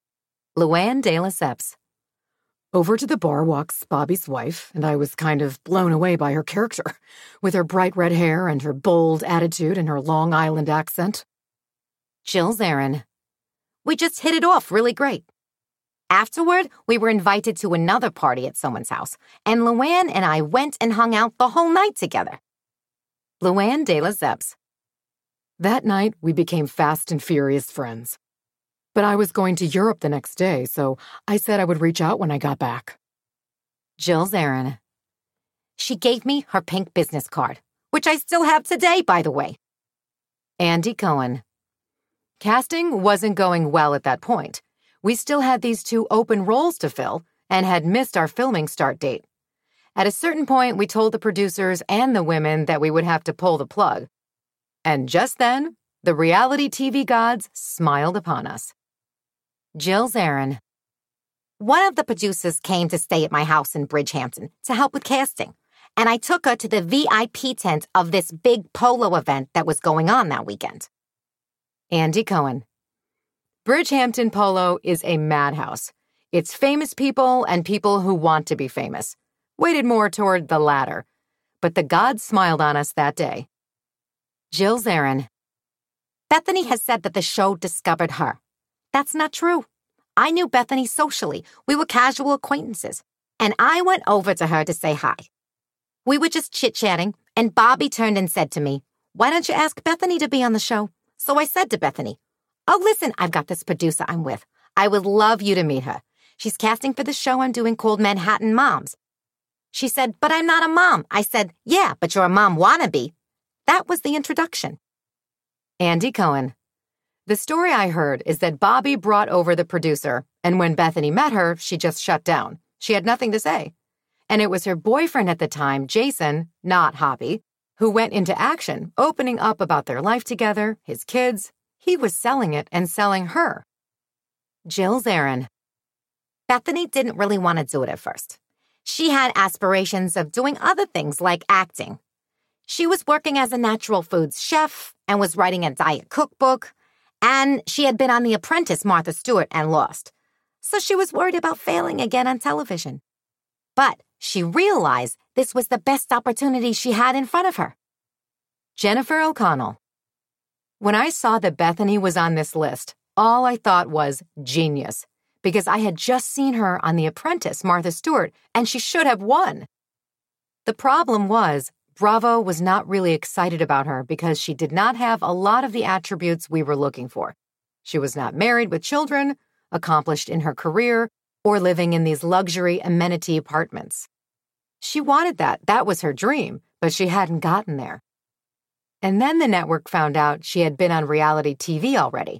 Luann de Lesseps. Over to the bar walks Bobby's wife, and I was kind of blown away by her character, with her bright red hair and her bold attitude and her Long Island accent. Jill Zarin. We just hit it off really great. Afterward, we were invited to another party at someone's house, and Luann and I went and hung out the whole night together. Luann de Lesseps. That night, we became fast and furious friends. But I was going to Europe the next day, so I said I would reach out when I got back. Jill Zarin. She gave me her pink business card, which I still have today, by the way. Andy Cohen. Casting wasn't going well at that point. We still had these 2 open roles to fill and had missed our filming start date. At a certain point, we told the producers and the women that we would have to pull the plug. And just then, the reality TV gods smiled upon us. Jill Zarin. One of the producers came to stay at my house in Bridgehampton to help with casting, and I took her to the VIP tent of this big polo event that was going on that weekend. Andy Cohen. Bridgehampton Polo is a madhouse. It's famous people and people who want to be famous. Weighted more toward the latter. But the gods smiled on us that day. Jill Zarin. Bethany has said that the show discovered her. That's not true. I knew Bethany socially. We were casual acquaintances. And I went over to her to say hi. We were just chit-chatting, and Bobby turned and said to me, "Why don't you ask Bethany to be on the show? So I said to Bethany, "Oh, listen, I've got this producer I'm with. I would love you to meet her. She's casting for the show I'm doing called Manhattan Moms." She said, "But I'm not a mom." I said, "Yeah, but you're a mom wannabe." That was the introduction. Andy Cohen. The story I heard is that Bobby brought over the producer, and when Bethany met her, she just shut down. She had nothing to say. And it was her boyfriend at the time, Jason, not Hobby, who went into action, opening up about their life together, his kids. He was selling it and selling her. Jill Zarin. Bethany didn't really want to do it at first. She had aspirations of doing other things like acting. She was working as a natural foods chef and was writing a diet cookbook, and she had been on The Apprentice, Martha Stewart, and lost. So she was worried about failing again on television. But she realized this was the best opportunity she had in front of her. Jennifer O'Connell. When I saw that Bethany was on this list, all I thought was genius, because I had just seen her on The Apprentice, Martha Stewart, and she should have won. The problem was, Bravo was not really excited about her because she did not have a lot of the attributes we were looking for. She was not married with children, accomplished in her career, or living in these luxury amenity apartments. She wanted that. That was her dream, but she hadn't gotten there. And then the network found out she had been on reality TV already.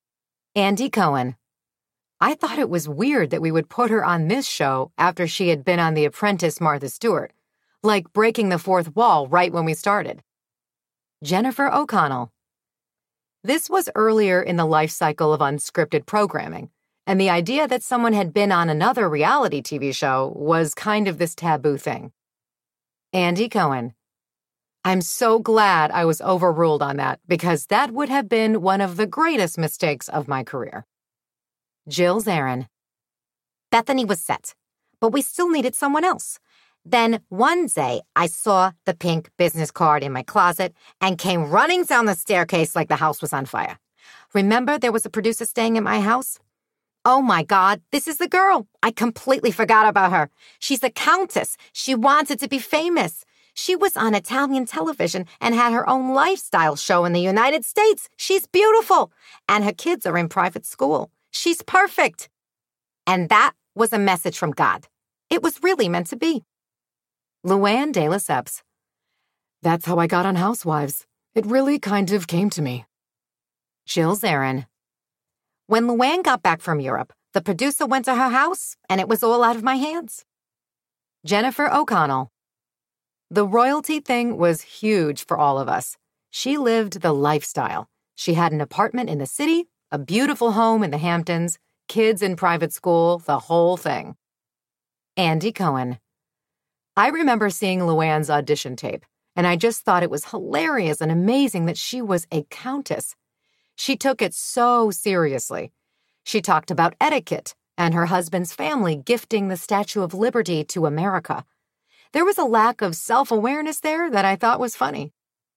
Andy Cohen. I thought it was weird that we would put her on this show after she had been on The Apprentice, Martha Stewart, like breaking the fourth wall right when we started. Jennifer O'Connell. This was earlier in the life cycle of unscripted programming, and the idea that someone had been on another reality TV show was kind of this taboo thing. Andy Cohen. I'm so glad I was overruled on that, because that would have been one of the greatest mistakes of my career. Jill Zarin. Bethany was set, but we still needed someone else. Then one day, I saw the pink business card in my closet and came running down the staircase like the house was on fire. Remember there was a producer staying at my house? Oh my God, this is the girl. I completely forgot about her. She's a countess. She wanted to be famous. She was on Italian television and had her own lifestyle show in the United States. She's beautiful. And her kids are in private school. She's perfect. And that was a message from God. It was really meant to be. Luann de Lesseps. That's how I got on Housewives. It really kind of came to me. Jill Zarin. When Luann got back from Europe, the producer went to her house, and it was all out of my hands. Jennifer O'Connell. The royalty thing was huge for all of us. She lived the lifestyle. She had an apartment in the city, a beautiful home in the Hamptons, kids in private school, the whole thing. Andy Cohen. I remember seeing Luann's audition tape, and I just thought it was hilarious and amazing that she was a countess. She took it so seriously. She talked about etiquette and her husband's family gifting the Statue of Liberty to America. There was a lack of self-awareness there that I thought was funny.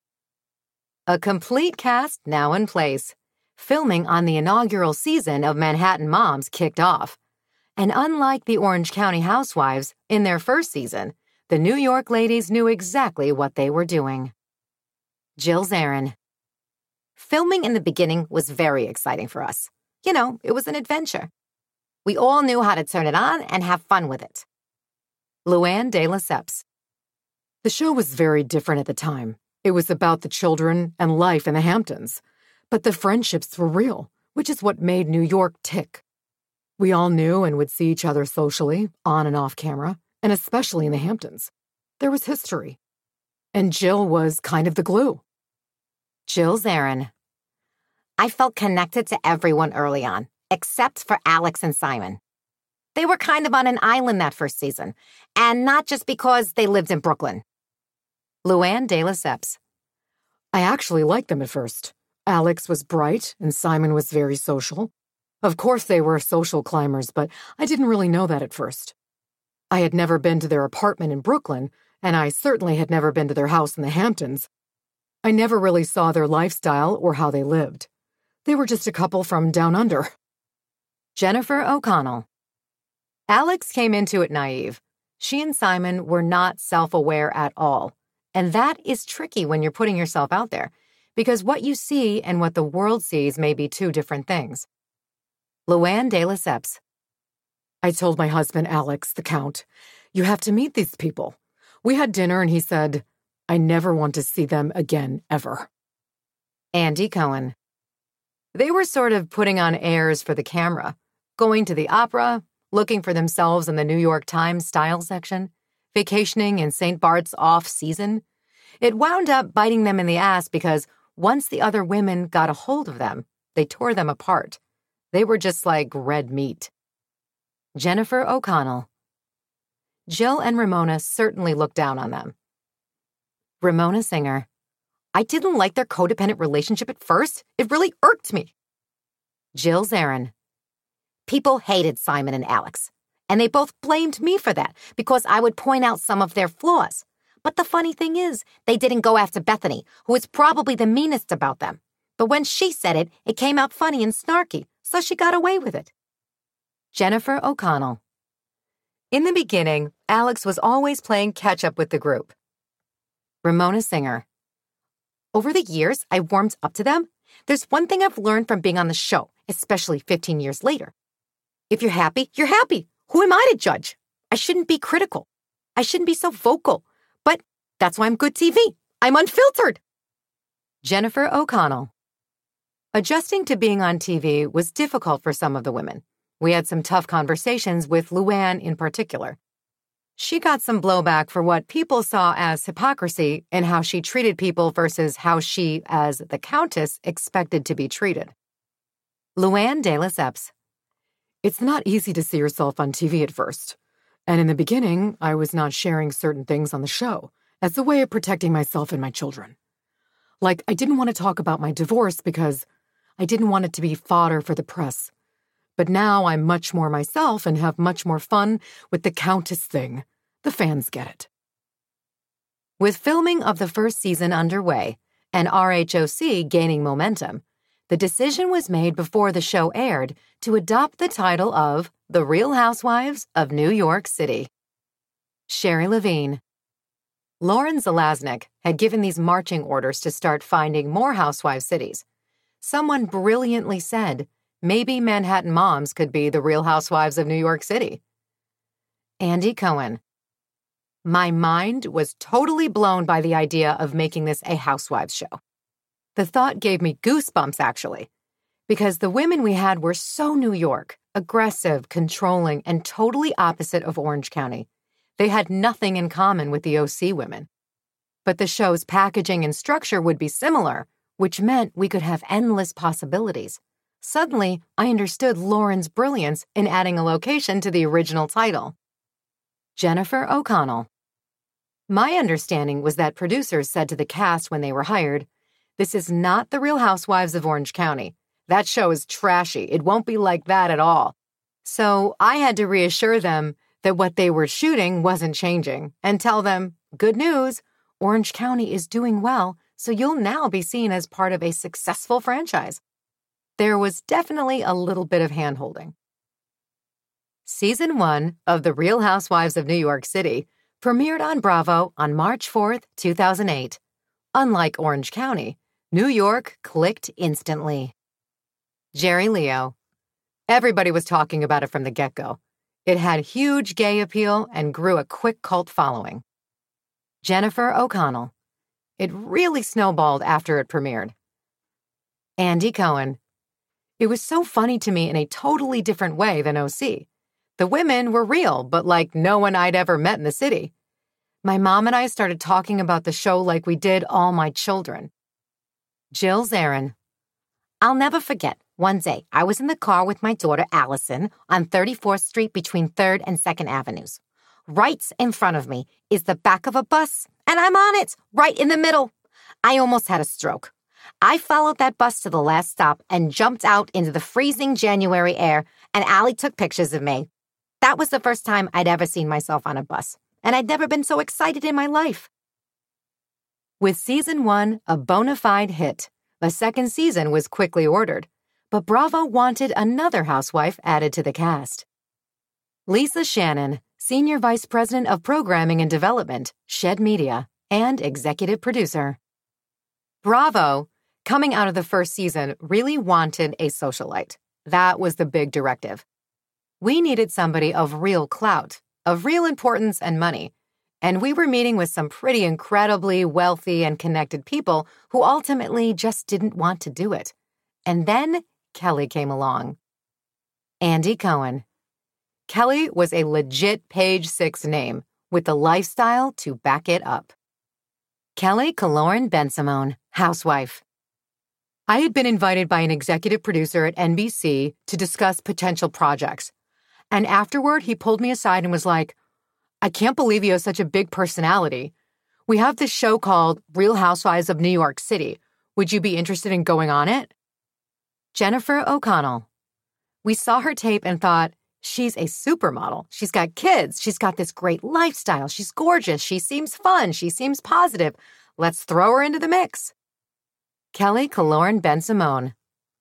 A complete cast now in place. Filming on the inaugural season of Manhattan Moms kicked off. And unlike the Orange County Housewives, in their first season, the New York ladies knew exactly what they were doing. Jill Zarin. Filming in the beginning was very exciting for us. You know, it was an adventure. We all knew how to turn it on and have fun with it. Luann de Lesseps. The show was very different at the time. It was about the children and life in the Hamptons. But the friendships were real, which is what made New York tick. We all knew and would see each other socially, on and off camera, and especially in the Hamptons. There was history. And Jill was kind of the glue. Jill Zarin. I felt connected to everyone early on, except for Alex and Simon. They were kind of on an island that first season, and not just because they lived in Brooklyn. Luann de Lesseps. I actually liked them at first. Alex was bright, and Simon was very social. Of course they were social climbers, but I didn't really know that at first. I had never been to their apartment in Brooklyn, and I certainly had never been to their house in the Hamptons. I never really saw their lifestyle or how they lived. They were just a couple from down under. Jennifer O'Connell. Alex came into it naive. She and Simon were not self-aware at all. And that is tricky when you're putting yourself out there, because what you see and what the world sees may be two different things. Luann de Lesseps. I told my husband, Alex, the Count, you have to meet these people. We had dinner and he said, I never want to see them again, ever. Andy Cohen. They were sort of putting on airs for the camera, going to the opera, looking for themselves in the New York Times style section, vacationing in St. Bart's off-season. It wound up biting them in the ass because once the other women got a hold of them, they tore them apart. They were just like red meat. Jennifer O'Connell. Jill and Ramona certainly looked down on them. Ramona Singer. I didn't like their codependent relationship at first. It really irked me. Jill Zarin. People hated Simon and Alex, and they both blamed me for that because I would point out some of their flaws. But the funny thing is, they didn't go after Bethany, who is probably the meanest about them. But when she said it, it came out funny and snarky, so she got away with it. Jennifer O'Connell. In the beginning, Alex was always playing catch-up with the group. Ramona Singer. Over the years, I warmed up to them. There's one thing I've learned from being on the show, especially 15 years later. If you're happy, you're happy. Who am I to judge? I shouldn't be critical. I shouldn't be so vocal. But that's why I'm good TV. I'm unfiltered. Jennifer O'Connell. Adjusting to being on TV was difficult for some of the women. We had some tough conversations with Luann in particular. She got some blowback for what people saw as hypocrisy in how she treated people versus how she, as the Countess, expected to be treated. Luann de Lesseps. It's not easy to see yourself on TV at first. And in the beginning, I was not sharing certain things on the show as a way of protecting myself and my children. Like, I didn't want to talk about my divorce because I didn't want it to be fodder for the press. But now I'm much more myself and have much more fun with the Countess thing. The fans get it. With filming of the first season underway and RHOC gaining momentum, the decision was made before the show aired to adopt the title of The Real Housewives of New York City. Sherry Levine. Lauren Zalaznick had given these marching orders to start finding more housewife cities. Someone brilliantly said, maybe Manhattan Moms could be the Real Housewives of New York City. Andy Cohen. My mind was totally blown by the idea of making this a housewives show. The thought gave me goosebumps, actually, because the women we had were so New York, aggressive, controlling, and totally opposite of Orange County. They had nothing in common with the OC women. But the show's packaging and structure would be similar, which meant we could have endless possibilities. Suddenly, I understood Lauren's brilliance in adding a location to the original title. Jennifer O'Connell. My understanding was that producers said to the cast when they were hired, "This is not the Real Housewives of Orange County. That show is trashy. It won't be like that at all." So I had to reassure them that what they were shooting wasn't changing and tell them, good news, Orange County is doing well, so you'll now be seen as part of a successful franchise. There was definitely a little bit of hand-holding. Season 1 of The Real Housewives of New York City premiered on Bravo on March 4th, 2008. Unlike Orange County, New York clicked instantly. Jerry Leo. Everybody was talking about it from the get-go. It had huge gay appeal and grew a quick cult following. Jennifer O'Connell. It really snowballed after it premiered. Andy Cohen. It was so funny to me in a totally different way than OC. The women were real, but like no one I'd ever met in the city. My mom and I started talking about the show like we did all my children. Jill Zarin. I'll never forget. One day, I was in the car with my daughter, Allison, on 34th Street between 3rd and 2nd Avenues. Right in front of me is the back of a bus, and I'm on it, right in the middle. I almost had a stroke. I followed that bus to the last stop and jumped out into the freezing January air, and Allie took pictures of me. That was the first time I'd ever seen myself on a bus, and I'd never been so excited in my life. With Season 1 a bona fide hit, the second season was quickly ordered, but Bravo wanted another housewife added to the cast. Lisa Shannon, Senior Vice President of Programming and Development, Shed Media, and Executive Producer. Bravo, coming out of the first season, really wanted a socialite. That was the big directive. We needed somebody of real clout, of real importance and money. And we were meeting with some pretty incredibly wealthy and connected people who ultimately just didn't want to do it. And then Kelly came along. Andy Cohen. Kelly was a legit Page Six name with the lifestyle to back it up. Kelly Kaloran Bensimon, housewife. I had been invited by an executive producer at NBC to discuss potential projects. And afterward, he pulled me aside and was like, I can't believe you have such a big personality. We have this show called Real Housewives of New York City. Would you be interested in going on it? Jennifer O'Connell. We saw her tape and thought, she's a supermodel. She's got kids. She's got this great lifestyle. She's gorgeous. She seems fun. She seems positive. Let's throw her into the mix. Kelly Kaloran Bensimon.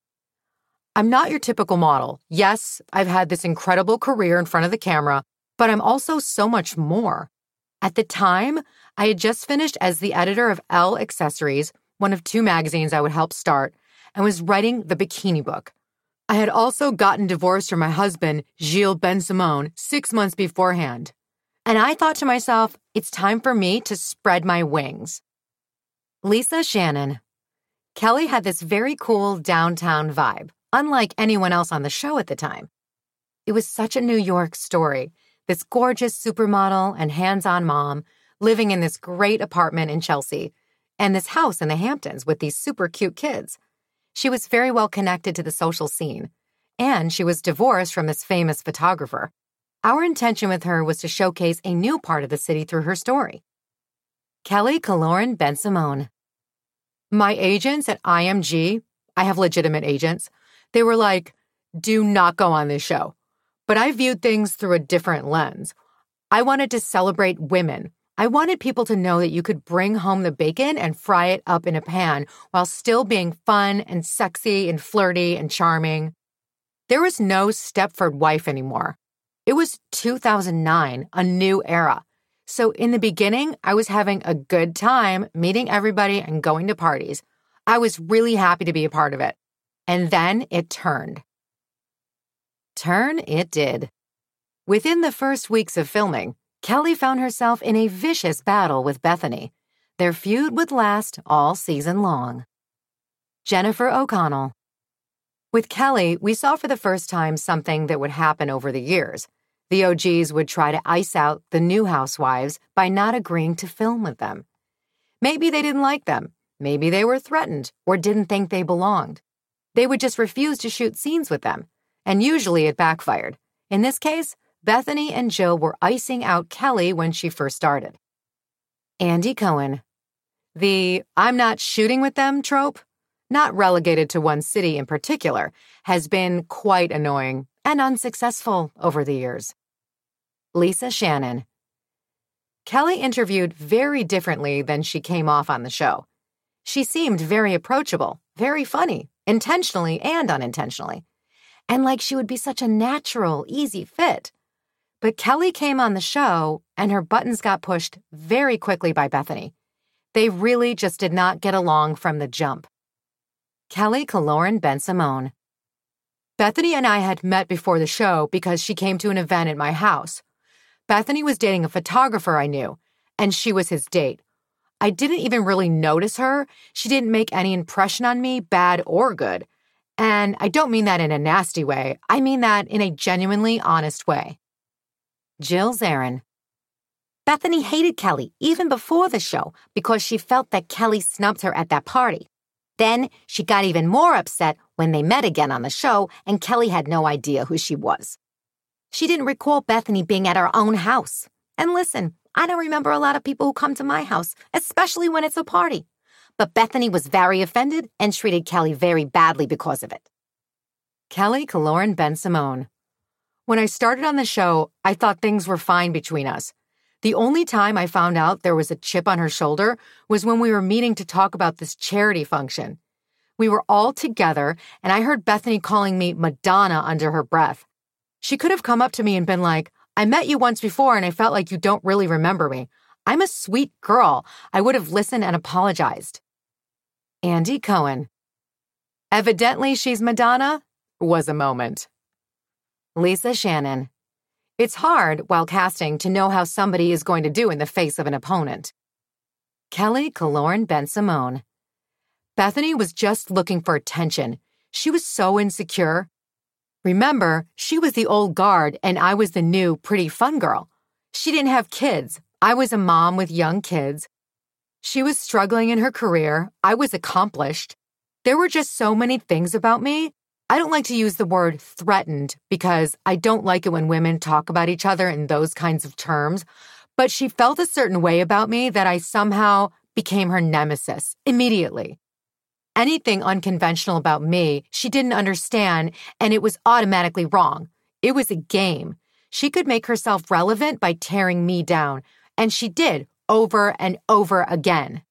I'm not your typical model. Yes, I've had this incredible career in front of the camera, but I'm also so much more. At the time, I had just finished as the editor of Elle Accessories, one of 2 magazines I would help start, and was writing the Bikini Book. I had also gotten divorced from my husband, Gilles Bensimon, 6 months beforehand. And I thought to myself, it's time for me to spread my wings. Lisa Shannon. Kelly had this very cool downtown vibe, unlike anyone else on the show at the time. It was such a New York story, this gorgeous supermodel and hands-on mom living in this great apartment in Chelsea and this house in the Hamptons with these super cute kids. She was very well connected to the social scene, and she was divorced from this famous photographer. Our intention with her was to showcase a new part of the city through her story. Kelly Kaloran Bensimon. My agents at IMG, I have legitimate agents, they were like, do not go on this show. But I viewed things through a different lens. I wanted to celebrate women. I wanted people to know that you could bring home the bacon and fry it up in a pan while still being fun and sexy and flirty and charming. There was no Stepford wife anymore. It was 2009, a new era. So in the beginning, I was having a good time meeting everybody and going to parties. I was really happy to be a part of it. And then it turned. Turn it did. Within the first weeks of filming, Kelly found herself in a vicious battle with Bethany. Their feud would last all season long. Jennifer O'Connell. With Kelly, we saw for the first time something that would happen over the years. The OGs would try to ice out the new housewives by not agreeing to film with them. Maybe they didn't like them. Maybe they were threatened or didn't think they belonged. They would just refuse to shoot scenes with them, and usually it backfired. In this case, Bethany and Jill were icing out Kelly when she first started. Andy Cohen. The I'm not shooting with them trope, not relegated to one city in particular, has been quite annoying and unsuccessful over the years. Lisa Shannon. Kelly interviewed very differently than she came off on the show. She seemed very approachable, very funny, intentionally and unintentionally, and like she would be such a natural, easy fit. But Kelly came on the show, and her buttons got pushed very quickly by Bethany. They really just did not get along from the jump. Kelly Kaloran Bensimon. Bethany and I had met before the show because she came to an event at my house. Bethany was dating a photographer I knew, and she was his date. I didn't even really notice her. She didn't make any impression on me, bad or good. And I don't mean that in a nasty way. I mean that in a genuinely honest way. Jill Zarin. Bethany hated Kelly even before the show because she felt that Kelly snubbed her at that party. Then she got even more upset when they met again on the show and Kelly had no idea who she was. She didn't recall Bethany being at her own house. And listen, I don't remember a lot of people who come to my house, especially when it's a party. But Bethany was very offended and treated Kelly very badly because of it. Kelly Kaloran Bensimon. When I started on the show, I thought things were fine between us. The only time I found out there was a chip on her shoulder was when we were meeting to talk about this charity function. We were all together, and I heard Bethany calling me Madonna under her breath. She could have come up to me and been like, I met you once before and I felt like you don't really remember me. I'm a sweet girl. I would have listened and apologized. Andy Cohen. Evidently she's Madonna was a moment. Lisa Shannon. It's hard, while casting, to know how somebody is going to do in the face of an opponent. Kelly Kaloran Ben-Simone. Bethany was just looking for attention. She was so insecure. Remember, she was the old guard and I was the new, pretty fun girl. She didn't have kids. I was a mom with young kids. She was struggling in her career. I was accomplished. There were just so many things about me. I don't like to use the word threatened because I don't like it when women talk about each other in those kinds of terms. But she felt a certain way about me that I somehow became her nemesis immediately. Anything unconventional about me, she didn't understand, and it was automatically wrong. It was a game. She could make herself relevant by tearing me down, and she did over and over again.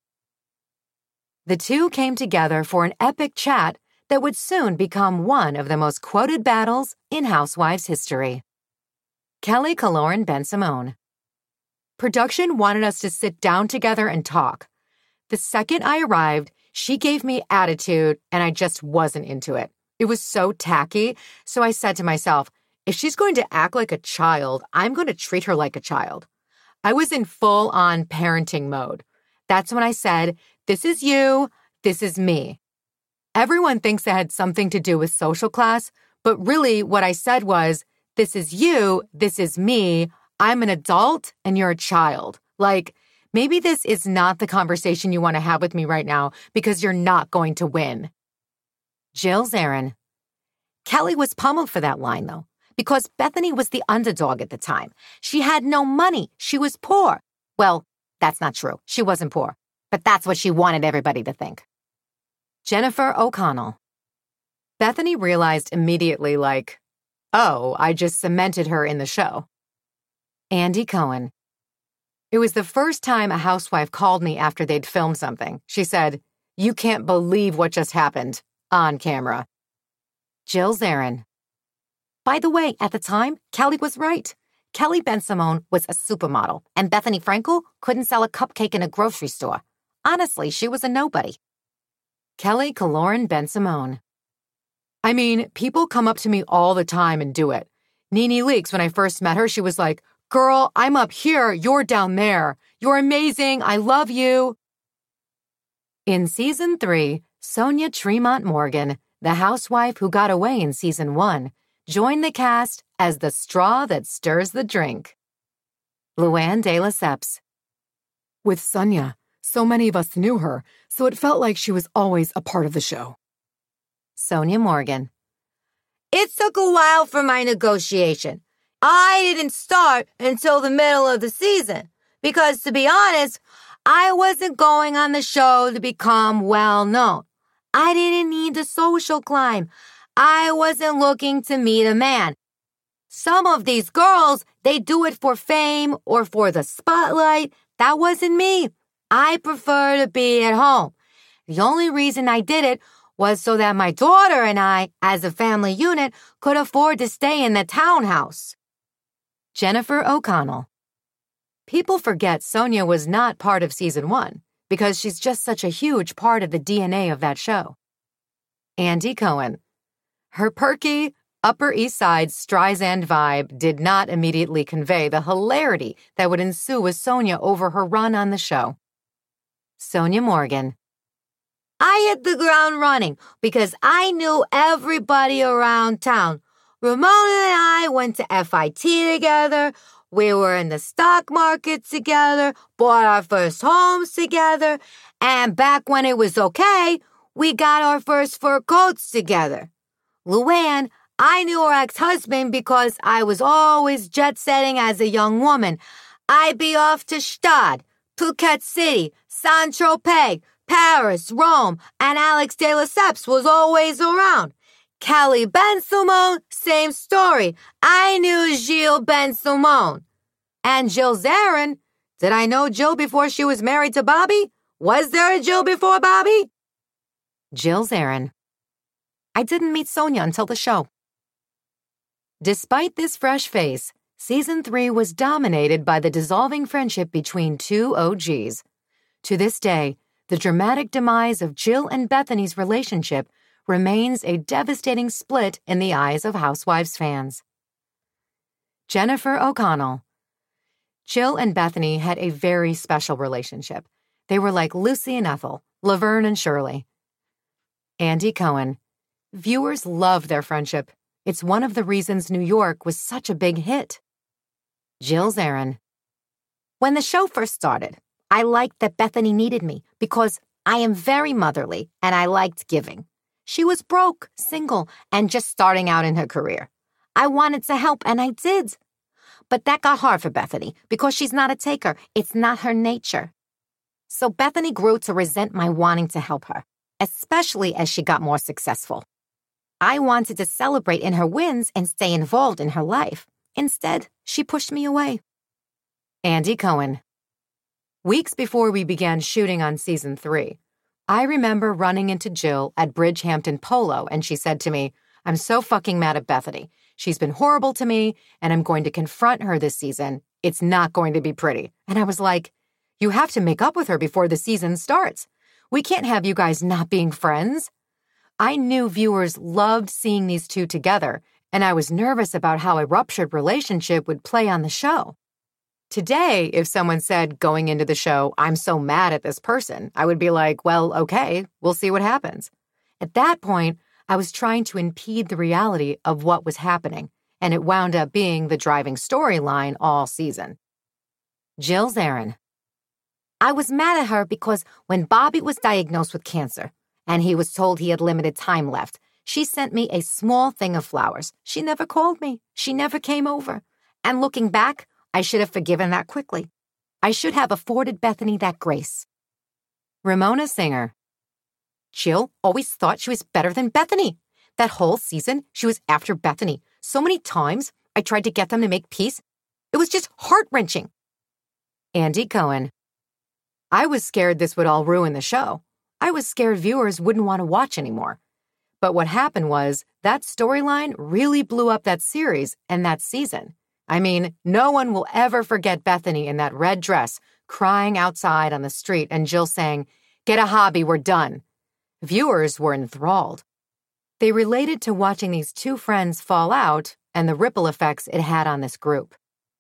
The two came together for an epic chat that would soon become one of the most quoted battles in Housewives history. Kelly Kaloran Ben-Simone. Production wanted us to sit down together and talk. The second I arrived, she gave me attitude, and I just wasn't into it. It was so tacky, so I said to myself, if she's going to act like a child, I'm going to treat her like a child. I was in full-on parenting mode. That's when I said, this is you, this is me. Everyone thinks it had something to do with social class, but really what I said was, this is you, this is me, I'm an adult, and you're a child. Like, maybe this is not the conversation you want to have with me right now because you're not going to win. Jill Zarin. Kelly was pummeled for that line, though, because Bethany was the underdog at the time. She had no money. She was poor. Well, that's not true. She wasn't poor, but that's what she wanted everybody to think. Jennifer O'Connell. Bethany realized immediately, like, oh, I just cemented her in the show. Andy Cohen. It was the first time a housewife called me after they'd filmed something. She said, you can't believe what just happened, on camera. Jill Zarin. By the way, at the time, Kelly was right. Kelly Ben-Simone was a supermodel, and Bethany Frankel couldn't sell a cupcake in a grocery store. Honestly, she was a nobody. Kelly Kaloran Ben-Simone. I mean, people come up to me all the time and do it. Nene Leakes, when I first met her, she was like, girl, I'm up here, you're down there. You're amazing, I love you. In Season 3, Sonia Tremont Morgan, the housewife who got away in Season 1, joined the cast as the straw that stirs the drink. Luann de Lesseps. With Sonia, so many of us knew her, so it felt like she was always a part of the show. Sonia Morgan. It took a while for my negotiation. I didn't start until the middle of the season because, to be honest, I wasn't going on the show to become well-known. I didn't need the social climb. I wasn't looking to meet a man. Some of these girls, they do it for fame or for the spotlight. That wasn't me. I prefer to be at home. The only reason I did it was so that my daughter and I, as a family unit, could afford to stay in the townhouse. Jennifer O'Connell. People forget Sonia was not part of Season 1 because she's just such a huge part of the DNA of that show. Andy Cohen. Her perky, Upper East Side Streisand vibe did not immediately convey the hilarity that would ensue with Sonia over her run on the show. Sonia Morgan. I hit the ground running because I knew everybody around town. Ramona and I went to FIT together. We were in the stock market together, bought our first homes together, and back when it was okay, we got our first fur coats together. Luann, I knew her ex-husband because I was always jet-setting as a young woman. I'd be off to Stade, Phuket City, Saint-Tropez, Paris, Rome, and Alex de Lesseps was always around. Kelly Ben-Simone, same story. I knew Jill Ben-Simone. And Jill Zarin, did I know Jill before she was married to Bobby? Was there a Jill before Bobby? Jill Zarin. I didn't meet Sonia until the show. Despite this fresh face, Season 3 was dominated by the dissolving friendship between two OGs. To this day, the dramatic demise of Jill and Bethany's relationship remains a devastating split in the eyes of Housewives fans. Jennifer O'Connell. Jill and Bethany had a very special relationship. They were like Lucy and Ethel, Laverne and Shirley. Andy Cohen. Viewers love their friendship. It's one of the reasons New York was such a big hit. Jill Zarin. When the show first started, I liked that Bethany needed me because I am very motherly and I liked giving. She was broke, single, and just starting out in her career. I wanted to help, and I did. But that got hard for Bethany because she's not a taker. It's not her nature. So Bethany grew to resent my wanting to help her, especially as she got more successful. I wanted to celebrate in her wins and stay involved in her life. Instead, she pushed me away. Andy Cohen. Weeks before we began shooting on season 3, I remember running into Jill at Bridgehampton Polo, and she said to me, "I'm so fucking mad at Bethany. She's been horrible to me, and I'm going to confront her this season. It's not going to be pretty." And I was like, "You have to make up with her before the season starts. We can't have you guys not being friends." I knew viewers loved seeing these two together, and I was nervous about how a ruptured relationship would play on the show. Today, if someone said going into the show, "I'm so mad at this person," I would be like, well, okay, we'll see what happens. At that point, I was trying to impede the reality of what was happening, and it wound up being the driving storyline all season. Jill Zarin. I was mad at her because when Bobby was diagnosed with cancer and he was told he had limited time left, she sent me a small thing of flowers. She never called me. She never came over. And looking back, I should have forgiven that quickly. I should have afforded Bethany that grace. Ramona Singer. Jill always thought she was better than Bethany. That whole season, she was after Bethany. So many times, I tried to get them to make peace. It was just heart-wrenching. Andy Cohen. I was scared this would all ruin the show. I was scared viewers wouldn't want to watch anymore. But what happened was that storyline really blew up that series and that season. I mean, no one will ever forget Bethany in that red dress, crying outside on the street and Jill saying, "Get a hobby, we're done." Viewers were enthralled. They related to watching these two friends fall out and the ripple effects it had on this group.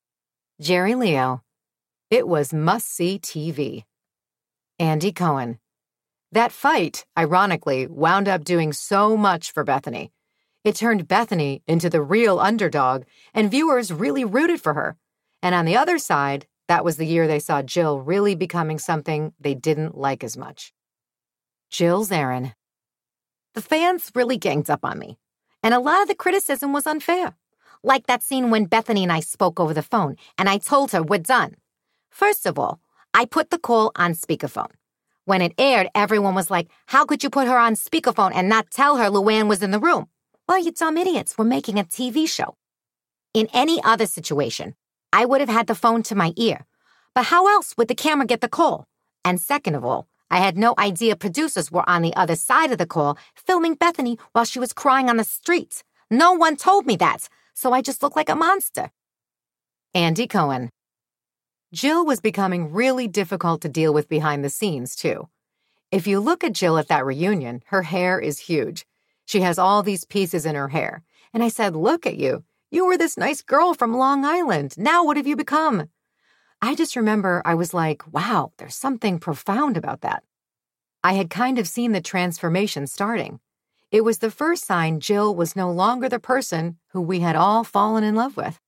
Jerry Leo. It was must-see TV. Andy Cohen. That fight, ironically, wound up doing so much for Bethany. It turned Bethany into the real underdog, and viewers really rooted for her. And on the other side, that was the year they saw Jill really becoming something they didn't like as much. Jill Zarin. The fans really ganged up on me, and a lot of the criticism was unfair. Like that scene when Bethany and I spoke over the phone, and I told her we're done. First of all, I put the call on speakerphone. When it aired, everyone was like, "How could you put her on speakerphone and not tell her Luann was in the room?" Well, you dumb idiots, we're making a TV show. In any other situation, I would have had the phone to my ear. But how else would the camera get the call? And second of all, I had no idea producers were on the other side of the call filming Bethany while she was crying on the street. No one told me that, so I just looked like a monster. Andy Cohen. Jill was becoming really difficult to deal with behind the scenes, too. If you look at Jill at that reunion, her hair is huge. She has all these pieces in her hair. And I said, "Look at you. You were this nice girl from Long Island. Now what have you become?" I just remember I was like, wow, there's something profound about that. I had kind of seen the transformation starting. It was the first sign Jill was no longer the person who we had all fallen in love with.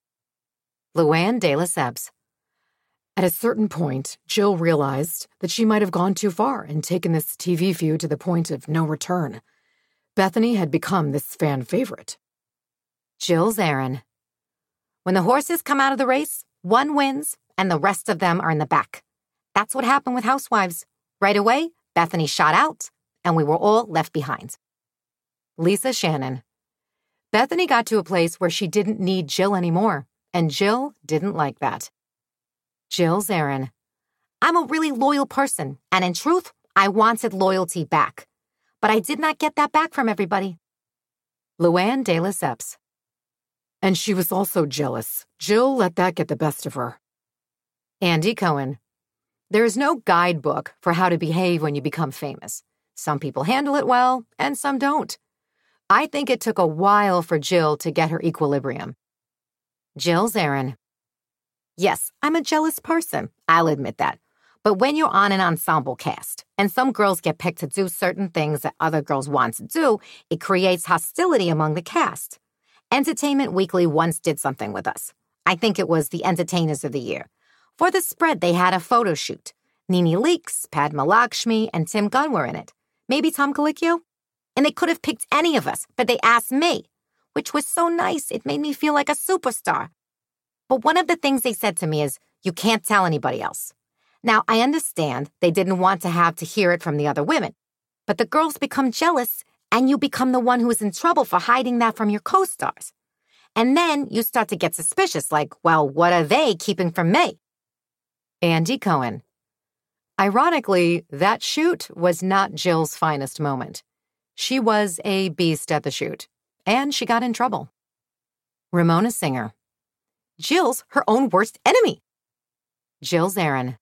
Luann de Lesseps. At a certain point, Jill realized that she might have gone too far and taken this TV feud to the point of no return. Bethany had become this fan favorite. Jill Zarin. When the horses come out of the race, one wins and the rest of them are in the back. That's what happened with Housewives. Right away, Bethany shot out and we were all left behind. Lisa Shannon. Bethany got to a place where she didn't need Jill anymore, and Jill didn't like that. Jill Zarin. I'm a really loyal person, and in truth, I wanted loyalty back. But I did not get that back from everybody. Luann de Lesseps. And she was also jealous. Jill let that get the best of her. Andy Cohen. There is no guidebook for how to behave when you become famous. Some people handle it well, and some don't. I think it took a while for Jill to get her equilibrium. Jill Zarin. Yes, I'm a jealous person. I'll admit that. But when you're on an ensemble cast, and some girls get picked to do certain things that other girls want to do, it creates hostility among the cast. Entertainment Weekly once did something with us. I think it was the Entertainers of the Year. For the spread, they had a photo shoot. Nene Leakes, Padma Lakshmi, and Tim Gunn were in it. Maybe Tom Colicchio? And they could have picked any of us, but they asked me, which was so nice. It made me feel like a superstar. But one of the things they said to me is, you can't tell anybody else. Now, I understand they didn't want to have to hear it from the other women, but the girls become jealous, and you become the one who is in trouble for hiding that from your co-stars. And then you start to get suspicious, like, well, what are they keeping from me? Andy Cohen. Ironically, that shoot was not Jill's finest moment. She was a beast at the shoot, and she got in trouble. Ramona Singer. Jill's her own worst enemy. Jill Zarin.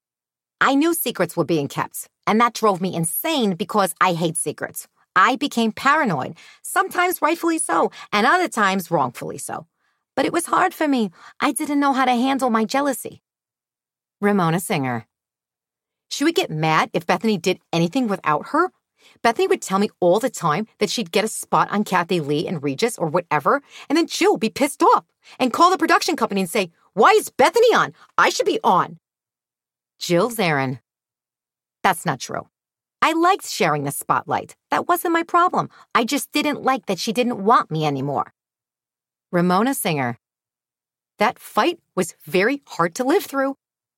I knew secrets were being kept, and that drove me insane because I hate secrets. I became paranoid, sometimes rightfully so, and other times wrongfully so. But it was hard for me. I didn't know how to handle my jealousy. Ramona Singer. She would get mad if Bethany did anything without her. Bethany would tell me all the time that she'd get a spot on Kathy Lee and Regis or whatever, and then Jill would be pissed off and call the production company and say, why is Bethany on? I should be on. Jill Zarin. That's not true. I liked sharing the spotlight. That wasn't my problem. I just didn't like that she didn't want me anymore. Ramona Singer. That fight was very hard to live through.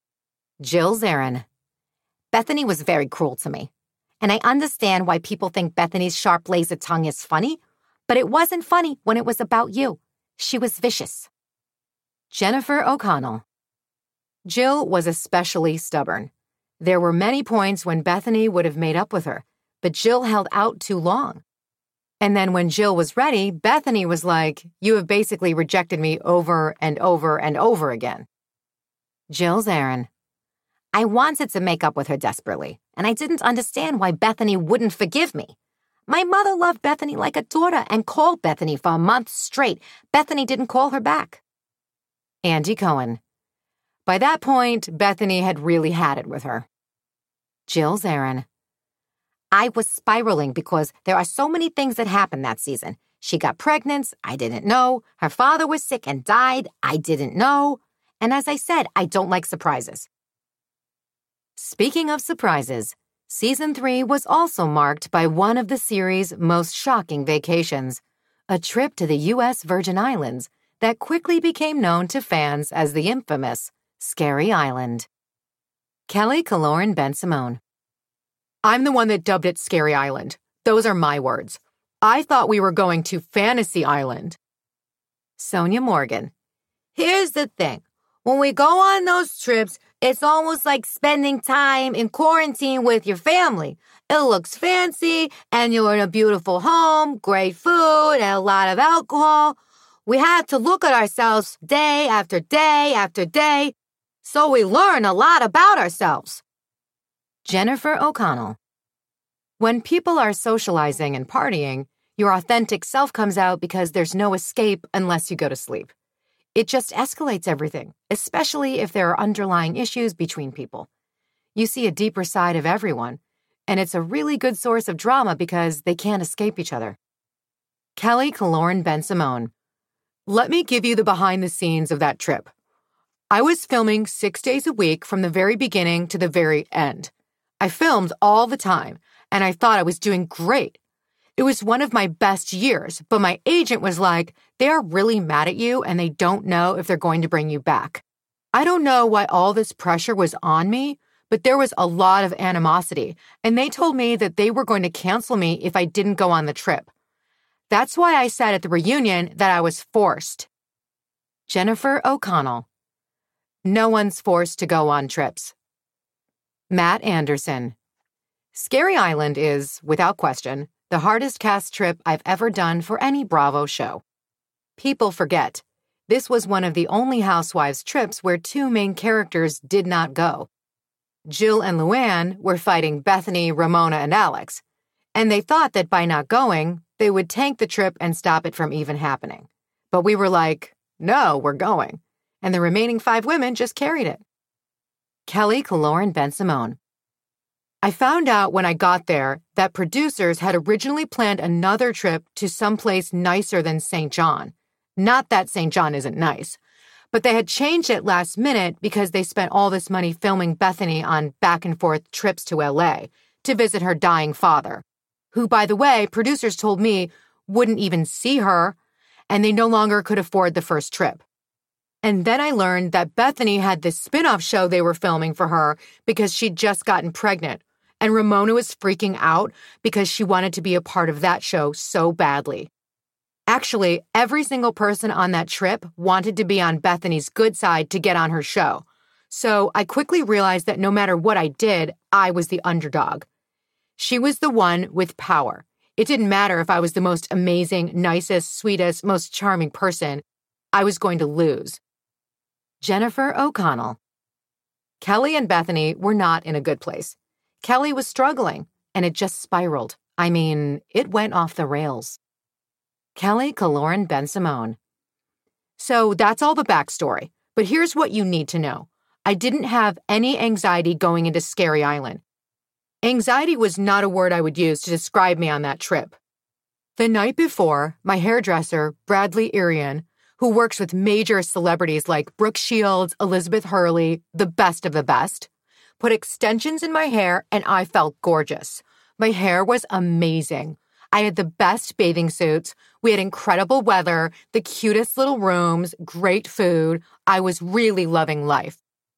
Jill Zarin. Bethany was very cruel to me. And I understand why people think Bethany's sharp laser tongue is funny, but it wasn't funny when it was about you. She was vicious. Jennifer O'Connell. Jill was especially stubborn. There were many points when Bethany would have made up with her, but Jill held out too long. And then when Jill was ready, Bethany was like, you have basically rejected me over and over and over again. Jill Zarin. I wanted to make up with her desperately, and I didn't understand why Bethany wouldn't forgive me. My mother loved Bethany like a daughter and called Bethany for a month straight. Bethany didn't call her back. Andy Cohen. By that point, Bethany had really had it with her. Jill Zarin. I was spiraling because there are so many things that happened that season. She got pregnant, I didn't know. Her father was sick and died, I didn't know. And as I said, I don't like surprises. Speaking of surprises, Season 3 was also marked by one of the series' most shocking vacations, a trip to the U.S. Virgin Islands that quickly became known to fans as the infamous Scary Island. Kelly Kaloran Ben-Simone. I'm the one that dubbed it Scary Island. Those are my words. I thought we were going to Fantasy Island. Sonia Morgan. Here's the thing. When we go on those trips, it's almost like spending time in quarantine with your family. It looks fancy, and you're in a beautiful home, great food, and a lot of alcohol. We have to look at ourselves day after day after day, so we learn a lot about ourselves. Jennifer O'Connell. When people are socializing and partying, your authentic self comes out because there's no escape unless you go to sleep. It just escalates everything, especially if there are underlying issues between people. You see a deeper side of everyone, and it's a really good source of drama because they can't escape each other. Kelly Kaloran Ben-Simone. Let me give you the behind the scenes of that trip. I was filming 6 days a week from the very beginning to the very end. I filmed all the time, and I thought I was doing great. It was one of my best years, but my agent was like, they are really mad at you and they don't know if they're going to bring you back. I don't know why all this pressure was on me, but there was a lot of animosity, and they told me that they were going to cancel me if I didn't go on the trip. That's why I said at the reunion that I was forced. Jennifer O'Connell. No one's forced to go on trips. Matt Anderson. Scary Island is, without question, the hardest cast trip I've ever done for any Bravo show. People forget, this was one of the only Housewives trips where two main characters did not go. Jill and Luann were fighting Bethany, Ramona, and Alex, and they thought that by not going, they would tank the trip and stop it from even happening. But we were like, no, we're going. And the remaining 5 women just carried it. Kelly Kaloran Ben-Simone. I found out when I got there that producers had originally planned another trip to someplace nicer than St. John. Not that St. John isn't nice, but they had changed it last minute because they spent all this money filming Bethany on back and forth trips to LA to visit her dying father, who, by the way, producers told me wouldn't even see her, and they no longer could afford the first trip. And then I learned that Bethany had this spin-off show they were filming for her because she'd just gotten pregnant, and Ramona was freaking out because she wanted to be a part of that show so badly. Actually, every single person on that trip wanted to be on Bethany's good side to get on her show. So I quickly realized that no matter what I did, I was the underdog. She was the one with power. It didn't matter if I was the most amazing, nicest, sweetest, most charming person. I was going to lose. Jennifer O'Connell. Kelly and Bethany were not in a good place. Kelly was struggling, and it just spiraled. I mean, it went off the rails. Kelly Kaloran Ben-Simone. So that's all the backstory, but here's what you need to know. I didn't have any anxiety going into Scary Island. Anxiety was not a word I would use to describe me on that trip. The night before, my hairdresser, Bradley Irian, who works with major celebrities like Brooke Shields, Elizabeth Hurley, the best of the best, put extensions in my hair and I felt gorgeous. My hair was amazing. I had the best bathing suits. We had incredible weather, the cutest little rooms, great food. I was really loving life.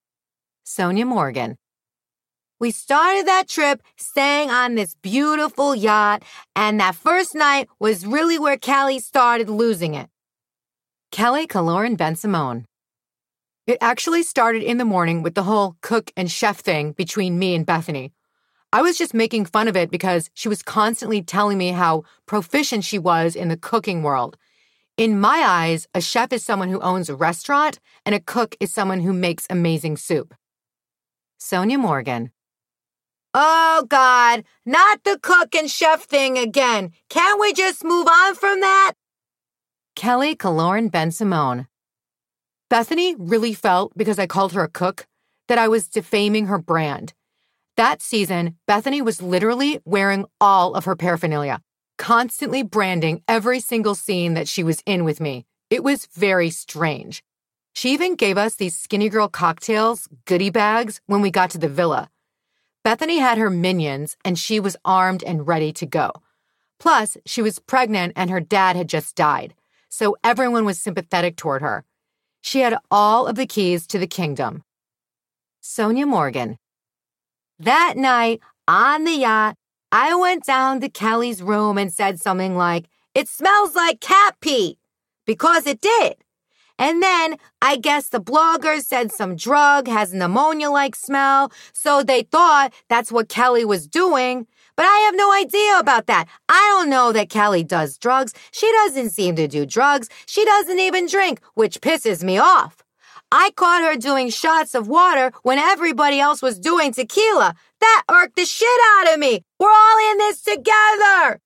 Sonia Morgan. We started that trip staying on this beautiful yacht, and that first night was really where Kelly started losing it. Kelly Kaloran Ben-Simone. It actually started in the morning with the whole cook and chef thing between me and Bethany. I was just making fun of it because she was constantly telling me how proficient she was in the cooking world. In my eyes, a chef is someone who owns a restaurant, and a cook is someone who makes amazing soup. Sonia Morgan. Oh, God, not the cook and chef thing again. Can't we just move on from that? Kelly Kaloran Ben-Simone. Bethany really felt, because I called her a cook, that I was defaming her brand. That season, Bethany was literally wearing all of her paraphernalia, constantly branding every single scene that she was in with me. It was very strange. She even gave us these skinny girl cocktails, goodie bags, when we got to the villa. Bethany had her minions, and she was armed and ready to go. Plus, she was pregnant and her dad had just died, so everyone was sympathetic toward her. She had all of the keys to the kingdom. Sonia Morgan. That night, on the yacht, I went down to Kelly's room and said something like, "It smells like cat pee," because it did. And then I guess the bloggers said some drug has an ammonia-like smell, so they thought that's what Kelly was doing. But I have no idea about that. I don't know that Kelly does drugs. She doesn't seem to do drugs. She doesn't even drink, which pisses me off. I caught her doing shots of water when everybody else was doing tequila. That irked the shit out of me. We're all in this together.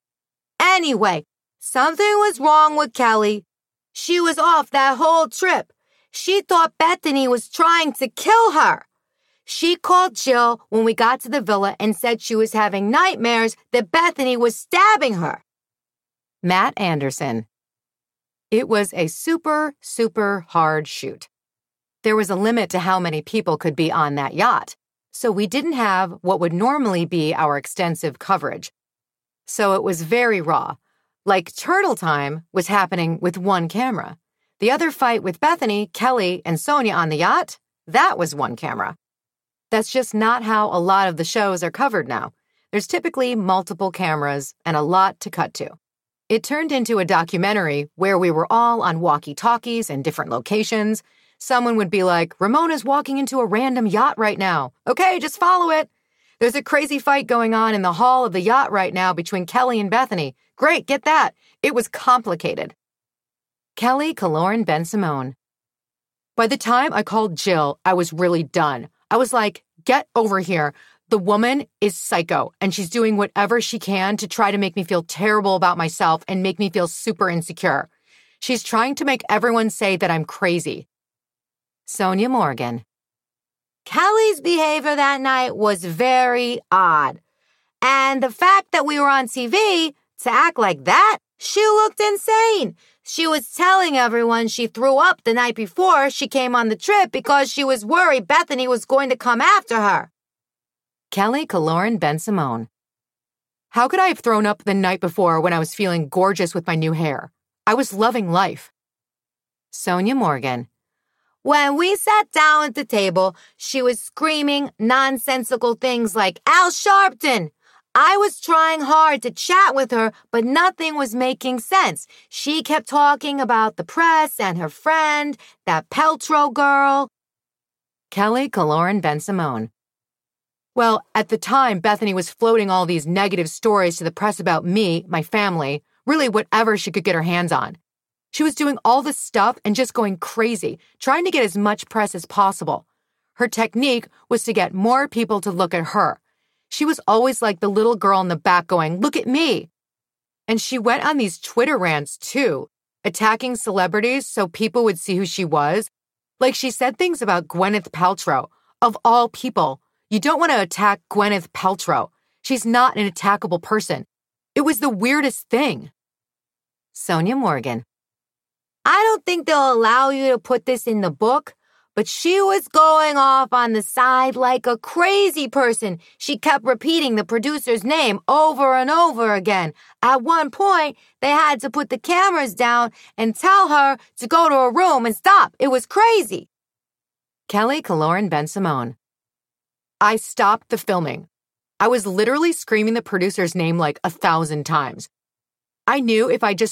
Anyway, something was wrong with Kelly. She was off that whole trip. She thought Bethany was trying to kill her. She called Jill when we got to the villa and said she was having nightmares that Bethany was stabbing her. Matt Anderson. It was a super, super hard shoot. There was a limit to how many people could be on that yacht, so we didn't have what would normally be our extensive coverage. So it was very raw. Like Turtle Time was happening with one camera. The other fight with Bethany, Kelly, and Sonia on the yacht, that was one camera. That's just not how a lot of the shows are covered now. There's typically multiple cameras and a lot to cut to. It turned into a documentary where we were all on walkie-talkies in different locations. Someone would be like, "Ramona's walking into a random yacht right now. Okay, just follow it. There's a crazy fight going on in the hall of the yacht right now between Kelly and Bethany. Great, get that." It was complicated. Kelly Kaloran Ben-Simone. By the time I called Jill, I was really done. I was like, Get over here. The woman is psycho, and she's doing whatever she can to try to make me feel terrible about myself and make me feel super insecure. She's trying to make everyone say that I'm crazy. Sonja Morgan. Kelly's behavior that night was very odd. And the fact that we were on TV, to act like that, she looked insane. She was telling everyone she threw up the night before she came on the trip because she was worried Bethany was going to come after her. Kelly Kaloran Ben-Simone. How could I have thrown up the night before when I was feeling gorgeous with my new hair? I was loving life. Sonja Morgan. When we sat down at the table, she was screaming nonsensical things like, Al Sharpton! I was trying hard to chat with her, but nothing was making sense. She kept talking about the press and her friend, that Peltro girl. Kelly Kaloran Ben-Simone. Well, at the time, Bethany was floating all these negative stories to the press about me, my family, really whatever she could get her hands on. She was doing all this stuff and just going crazy, trying to get as much press as possible. Her technique was to get more people to look at her. She was always like the little girl in the back going, look at me. And she went on these Twitter rants too, attacking celebrities so people would see who she was. Like she said things about Gwyneth Paltrow. Of all people, you don't want to attack Gwyneth Paltrow. She's not an attackable person. It was the weirdest thing. Sonja Morgan. I don't think they'll allow you to put this in the book, but she was going off on the side like a crazy person. She kept repeating the producer's name over and over again. At one point, they had to put the cameras down and tell her to go to a room and stop. It was crazy. Kelly Kaloran Ben-Simone. I stopped the filming. I was literally screaming the producer's name like 1,000 times. I knew if I just